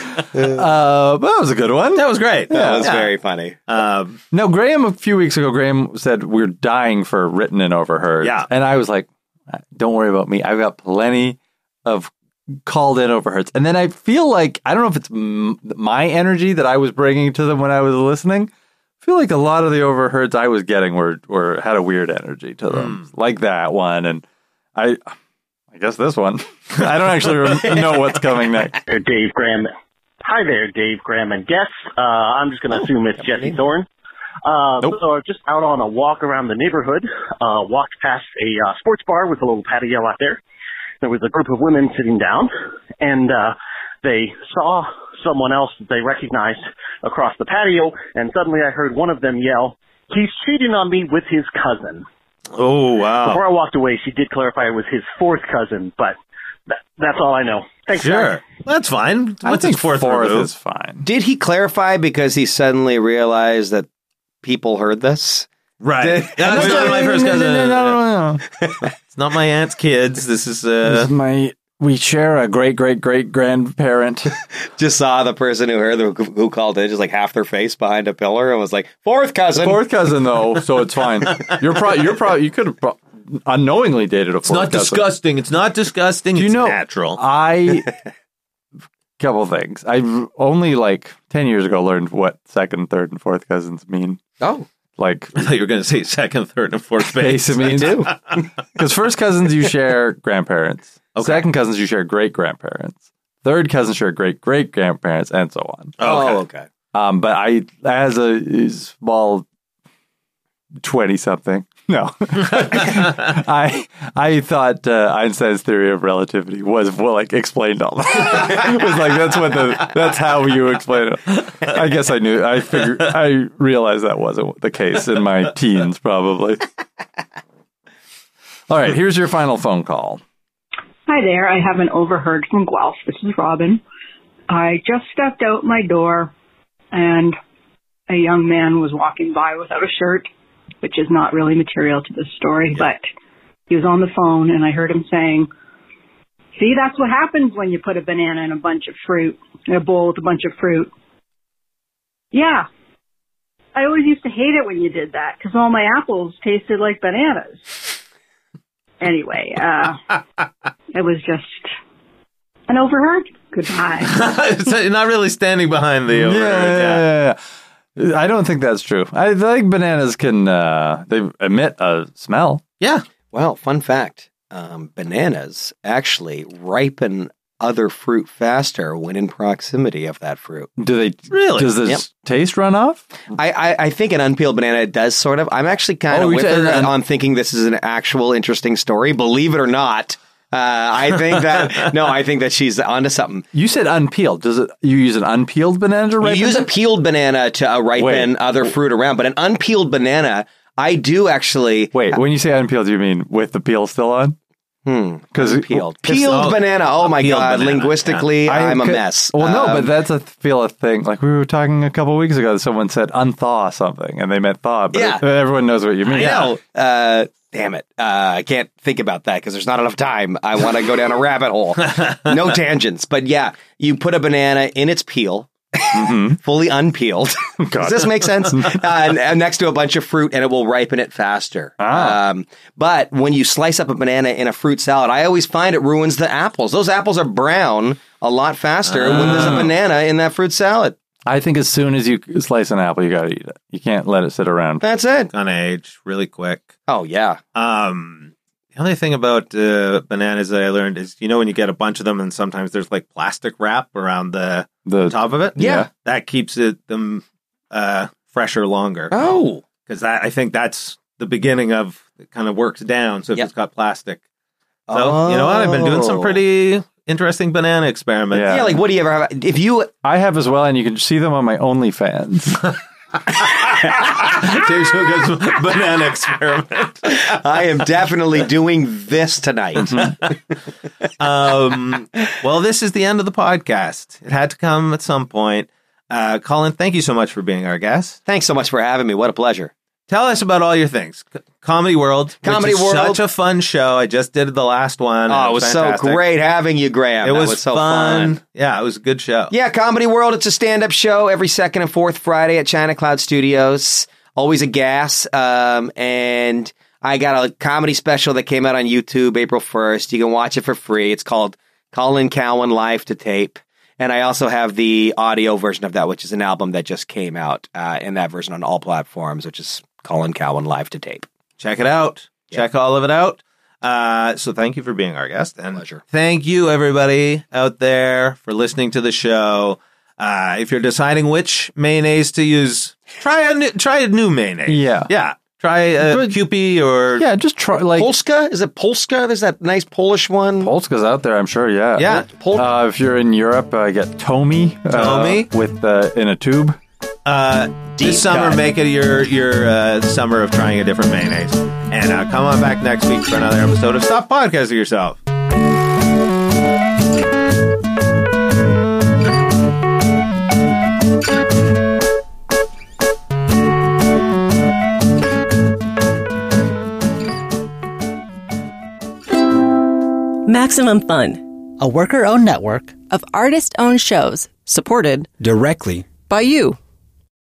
But that was a good one. That was great. that was very funny. No, Graham, a few weeks ago, Graham said we're dying for written and overheard. Yeah. And I was like, don't worry about me. I've got plenty of called in overheards. And then I feel like, I don't know if it's my energy that I was bringing to them when I was listening. I feel like a lot of the overheards I was getting were had a weird energy to them. Like that one. And I guess this one. I don't actually know what's coming next. Dave Graham. Hi there, Dave Graham and guests. I'm just going to assume it's Jesse Thorne. Nope. So I was just out on a walk around the neighborhood, walked past a sports bar with a little patio out there. There was a group of women sitting down, and they saw someone else that they recognized across the patio, and suddenly I heard one of them yell, "He's cheating on me with his cousin." Oh, wow. Before I walked away, she did clarify it was his fourth cousin, but that's all I know. Thanks, Sure. guys. That's fine. I What's think his fourth fourth remove? is fine. Did he clarify because he suddenly realized that people heard this? Right. That's not my first cousin. No. It's not my aunt's kids. This is We share a great-great-great-grandparent. Just saw the person who called in, just like half their face behind a pillar, and was like, fourth cousin. Fourth cousin, though, so it's fine. You could have unknowingly dated a fourth It's not cousin. disgusting. It's not disgusting. Do you It's know, natural. Couple things. I only 10 years ago learned what second, third, and fourth cousins mean. Oh. Like, I thought you were going to say second, third, and fourth base. base means because first cousins you share grandparents. Okay. Second cousins you share great grandparents. Third cousins share great great grandparents, and so on. Okay. But I, as a small 20-something, no, I thought Einstein's theory of relativity was explained all that. It was like that's how you explain it. I guess I realized that wasn't the case in my teens, probably. All right, here's your final phone call. Hi there. I have an overheard from Guelph. This is Robin. I just stepped out my door and a young man was walking by without a shirt, which is not really material to this story, but he was on the phone and I heard him saying, "See, that's what happens when you put a banana in a bunch of fruit, in a bowl with a bunch of fruit." Yeah. I always used to hate it when you did that because all my apples tasted like bananas. Anyway, it was just an overheard. Goodbye. So you're not really standing behind the overheard. Yeah. I don't think that's true. I think bananas can they emit a smell. Yeah. Well, fun fact: bananas actually ripen other fruit faster when in proximity of that fruit. Do they really? Does this taste run off? I think an unpeeled banana does sort of. I'm actually kind of with her on thinking this is an actual interesting story. Believe it or not, I think that she's onto something. You said unpeeled. You use an unpeeled banana to ripen? You use a peeled banana to ripen other fruit around, but an unpeeled banana, I do actually. Wait, when you say unpeeled, do you mean with the peel still on? Because peeled banana. Oh my God! Banana. Linguistically, Yeah. I'm a mess. Well, no, but that's a thing. Like we were talking a couple of weeks ago, someone said unthaw something, and they meant thaw. But everyone knows what you mean. I know. Damn it! I can't think about that because there's not enough time. I want to go down a rabbit hole. No tangents, but yeah, you put a banana in its peel. Fully unpeeled. Does this make sense? And next to a bunch of fruit, and it will ripen it faster. But when you slice up a banana in a fruit salad, I always find it ruins the apples. Those apples are brown a lot faster when there's a banana in that fruit salad. I think as soon as you slice an apple, you got to eat it. You can't let it sit around. That's it. On age, really quick. Oh, yeah. The only thing about bananas that I learned is, when you get a bunch of them and sometimes there's plastic wrap around the top of it. Yeah. That keeps them fresher longer. Oh. Because I think that's the beginning of, it kind of works down. So if it's got plastic. So, you know what? I've been doing some pretty interesting banana experiments. Yeah, like what do you ever have? I have as well, and you can see them on my OnlyFans. Dave Suga's banana experiment. I am definitely doing this tonight. Well, this is the end of the podcast. It had to come at some point. Colin, thank you so much for being our guest. Thanks so much for having me. What a pleasure. Tell us about all your things. Comedy World. Comedy which is World. Such a fun show. I just did the last one. Oh, it was fantastic. so great having you, Graham. It That was so fun. Yeah, it was a good show. Yeah, Comedy World. It's a stand-up show every second and fourth Friday at China Cloud Studios. Always a gas. And I got a comedy special that came out on YouTube April 1st. You can watch it for free. It's called Colin Cowan Live to Tape. And I also have the audio version of that, which is an album that just came out in that version on all platforms, which is Colin Cowan Live to Tape. Check it out. Check all of it out. So thank you for being our guest. And Pleasure. Thank you, everybody out there, for listening to the show. If you're deciding which mayonnaise to use, try a new mayonnaise. Yeah. Try a Kewpie or... Yeah, just try, like... Polska? Is it Polska? There's that nice Polish one. Polska's out there, I'm sure, yeah. Yeah. If you're in Europe, get Tomy. Tomy? With, in a tube. This summer, make it your summer of trying a different mayonnaise. And come on back next week for another episode of Stop Podcasting Yourself. Maximum Fun, a worker-owned network of artist-owned shows supported directly by you.